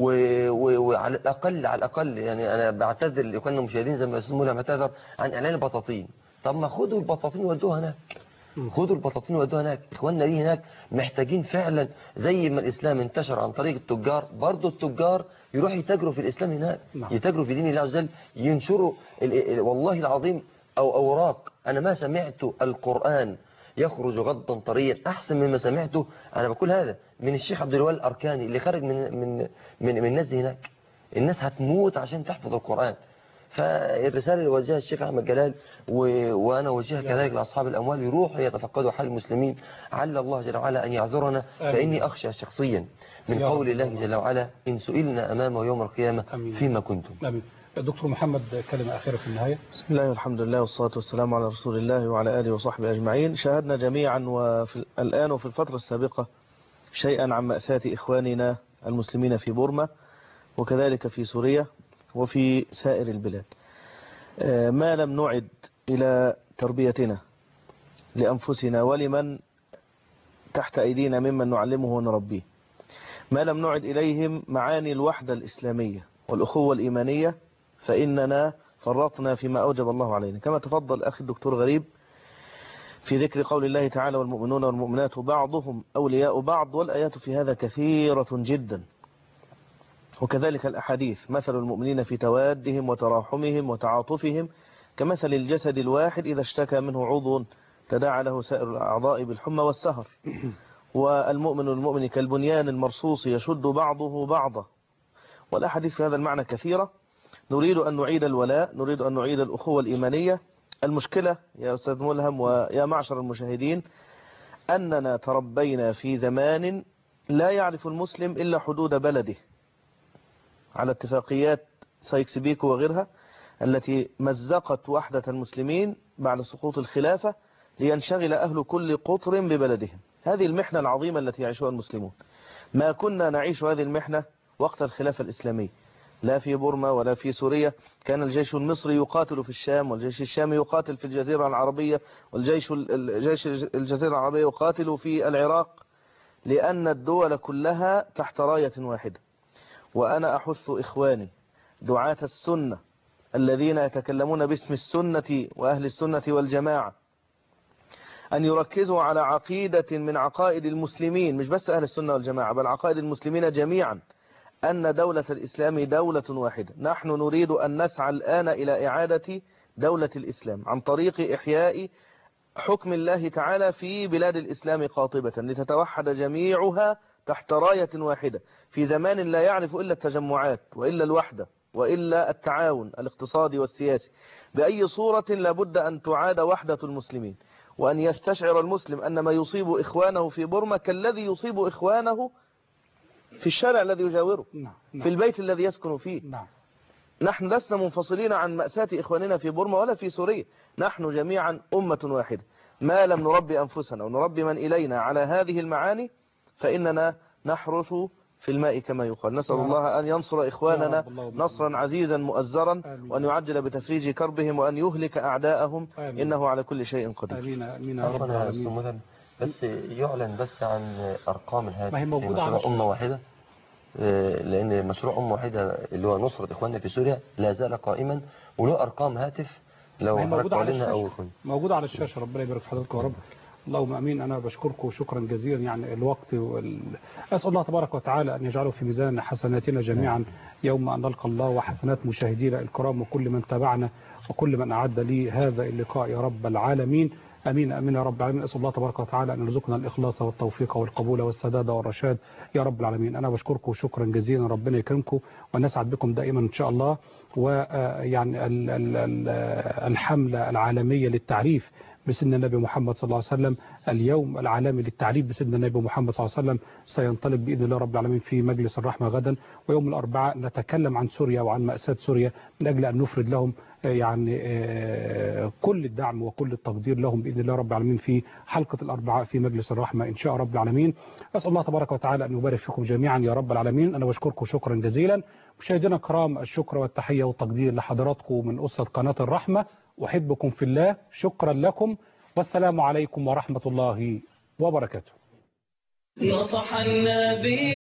وعلى الاقل على الاقل يعني انا بعتذر لاخواننا المشاهدين زي ما الاستاذ مولى معتذر عن اعلان البطاطين. طب ما خدوا البطاطين ودوها هناك، خدوا البطاطين ودوها هناك. اخواننا ليه هناك محتاجين فعلا، زي ما الاسلام انتشر عن طريق التجار، برضه التجار يروحوا يتاجروا في الاسلام هناك، يتاجروا في دين الله عز وجل، ينشروا والله العظيم او اوراق. انا ما سمعت القرآن يخرج غضا طريا احسن مما سمعته، انا بقول هذا من الشيخ عبد الوهاب الاركاني اللي خرج من من من, من الناس هناك. الناس هتموت عشان تحفظ القرآن. فالرسالة اللي وجهها الشيخ أحمد جلال و... وأنا وجهها كذلك لأصحاب الأموال يروحوا يتفقدوا حال المسلمين، عل الله جل وعلا أن يعذرنا. فإني أخشى شخصيا من قول الله جل وعلا إن سئلنا أمامه يوم القيامة فيما كنتم. آمين. دكتور محمد كلمة أخيرة في النهاية. بسم الله والحمد لله والصلاة والسلام على رسول الله وعلى آله وصحبه أجمعين. شاهدنا جميعا وفي الآن وفي الفترة السابقة شيئا عن مأساة إخواننا المسلمين في بورما وكذلك في سوريا وفي سائر البلاد. ما لم نعد إلى تربيتنا لأنفسنا ولمن تحت أيدينا ممن نعلمه ونربيه، ما لم نعد إليهم معاني الوحدة الإسلامية والأخوة الإيمانية، فإننا فرطنا فيما أوجب الله علينا. كما تفضل أخي الدكتور غريب في ذكر قول الله تعالى والمؤمنون والمؤمنات بعضهم أولياء بعض، والآيات في هذا كثيرة جدا، وكذلك الأحاديث مثل المؤمنين في توادهم وتراحمهم وتعاطفهم كمثل الجسد الواحد إذا اشتكى منه عضو تداعى له سائر الأعضاء بالحمى والسهر، والمؤمن المؤمن كالبنيان المرصوص يشد بعضه بعضا. والأحاديث في هذا المعنى كثيرة. نريد أن نعيد الولاء، نريد أن نعيد الأخوة الإيمانية. المشكلة يا أستاذ ملهم ويا معشر المشاهدين أننا تربينا في زمان لا يعرف المسلم إلا حدود بلده، على اتفاقيات سايكس بيكو وغيرها التي مزقت وحدة المسلمين بعد سقوط الخلافة لينشغل أهل كل قطر ببلدهم. هذه المحنة العظيمة التي يعيشها المسلمون. ما كنا نعيش هذه المحنة وقت الخلافة الإسلامية، لا في بورما ولا في سوريا. كان الجيش المصري يقاتل في الشام، والجيش الشامي يقاتل في الجزيرة العربية، والجيش الجيش الجزيرة العربية يقاتل في العراق، لأن الدول كلها تحت راية واحدة. وأنا أحث إخواني دعاة السنة الذين يتكلمون باسم السنة وأهل السنة والجماعة أن يركزوا على عقيدة من عقائد المسلمين، مش بس أهل السنة والجماعة، بل عقائد المسلمين جميعا، أن دولة الإسلام دولة واحدة. نحن نريد أن نسعى الآن إلى إعادة دولة الإسلام عن طريق إحياء حكم الله تعالى في بلاد الإسلام قاطبة لتتوحد جميعها تحت راية واحدة في زمان لا يعرف إلا التجمعات وإلا الوحدة وإلا التعاون الاقتصادي والسياسي. بأي صورة لابد أن تعاد وحدة المسلمين، وأن يستشعر المسلم أن ما يصيب إخوانه في بورما كالذي يصيب إخوانه في الشارع الذي يجاوره، في البيت الذي يسكن فيه. نحن لسنا منفصلين عن مأساة إخواننا في بورما ولا في سوريا، نحن جميعا أمة واحدة. ما لم نربي أنفسنا ونربي من إلينا على هذه المعاني فإننا نحرث في الماء كما يقال. نسأل الله أن ينصر إخواننا نصرا عزيزا مؤزرا، وأن يعجل بتفريج كربهم، وأن يهلك أعداءهم، إنه على كل شيء قدير. آمين آمين يا رب العالمين. بس يعلن بس عن أرقام الهاتف ما هي موجودة في مشروع أمة واحدة، لأن مشروع أمة واحدة اللي هو نصرة إخواننا في سوريا لا زال قائما، وله أرقام هاتف لو موجودة على الشاشة. أو موجودة على الشاشة. ربنا يبارك في حضرتك يا رب. اللهم امين. انا بشكركم شكرا جزيلا. يعني الوقت وال... اسال الله تبارك وتعالى ان يجعله في ميزان حسناتنا جميعا يوم ان نلقى الله، وحسنات مشاهدينا الكرام وكل من تابعنا وكل من اعد لي هذا اللقاء يا رب العالمين. امين امين يا رب العالمين. اسال الله تبارك وتعالى ان يرزقنا الاخلاص والتوفيق والقبول والسداد والرشاد يا رب العالمين. انا بشكركم شكرا جزيلا. ربنا يكرمكم ونسعد بكم دائما ان شاء الله. ويعني الحمله العالميه للتعريف بسيدنا النبي محمد صلى الله عليه وسلم، اليوم العالمي للتعريف بسيدنا النبي محمد صلى الله عليه وسلم، سينطلق بإذن الله رب العالمين في مجلس الرحمة غدا. ويوم الأربعاء نتكلم عن سوريا وعن مأساة سوريا من أجل أن نفرد لهم يعني كل الدعم وكل التقدير لهم بإذن الله رب العالمين في حلقة الأربعاء في مجلس الرحمة إن شاء رب العالمين. أسأل الله تبارك وتعالى أن يبارك فيكم جميعا يا رب العالمين. أنا بشكركم شكرا جزيلا. مشاهدينا الكرام، الشكر والتحية والتقدير لحضراتكم من أسرة قناة الرحمة. أحبكم في الله. شكرا لكم، والسلام عليكم ورحمة الله وبركاته. نصح النبي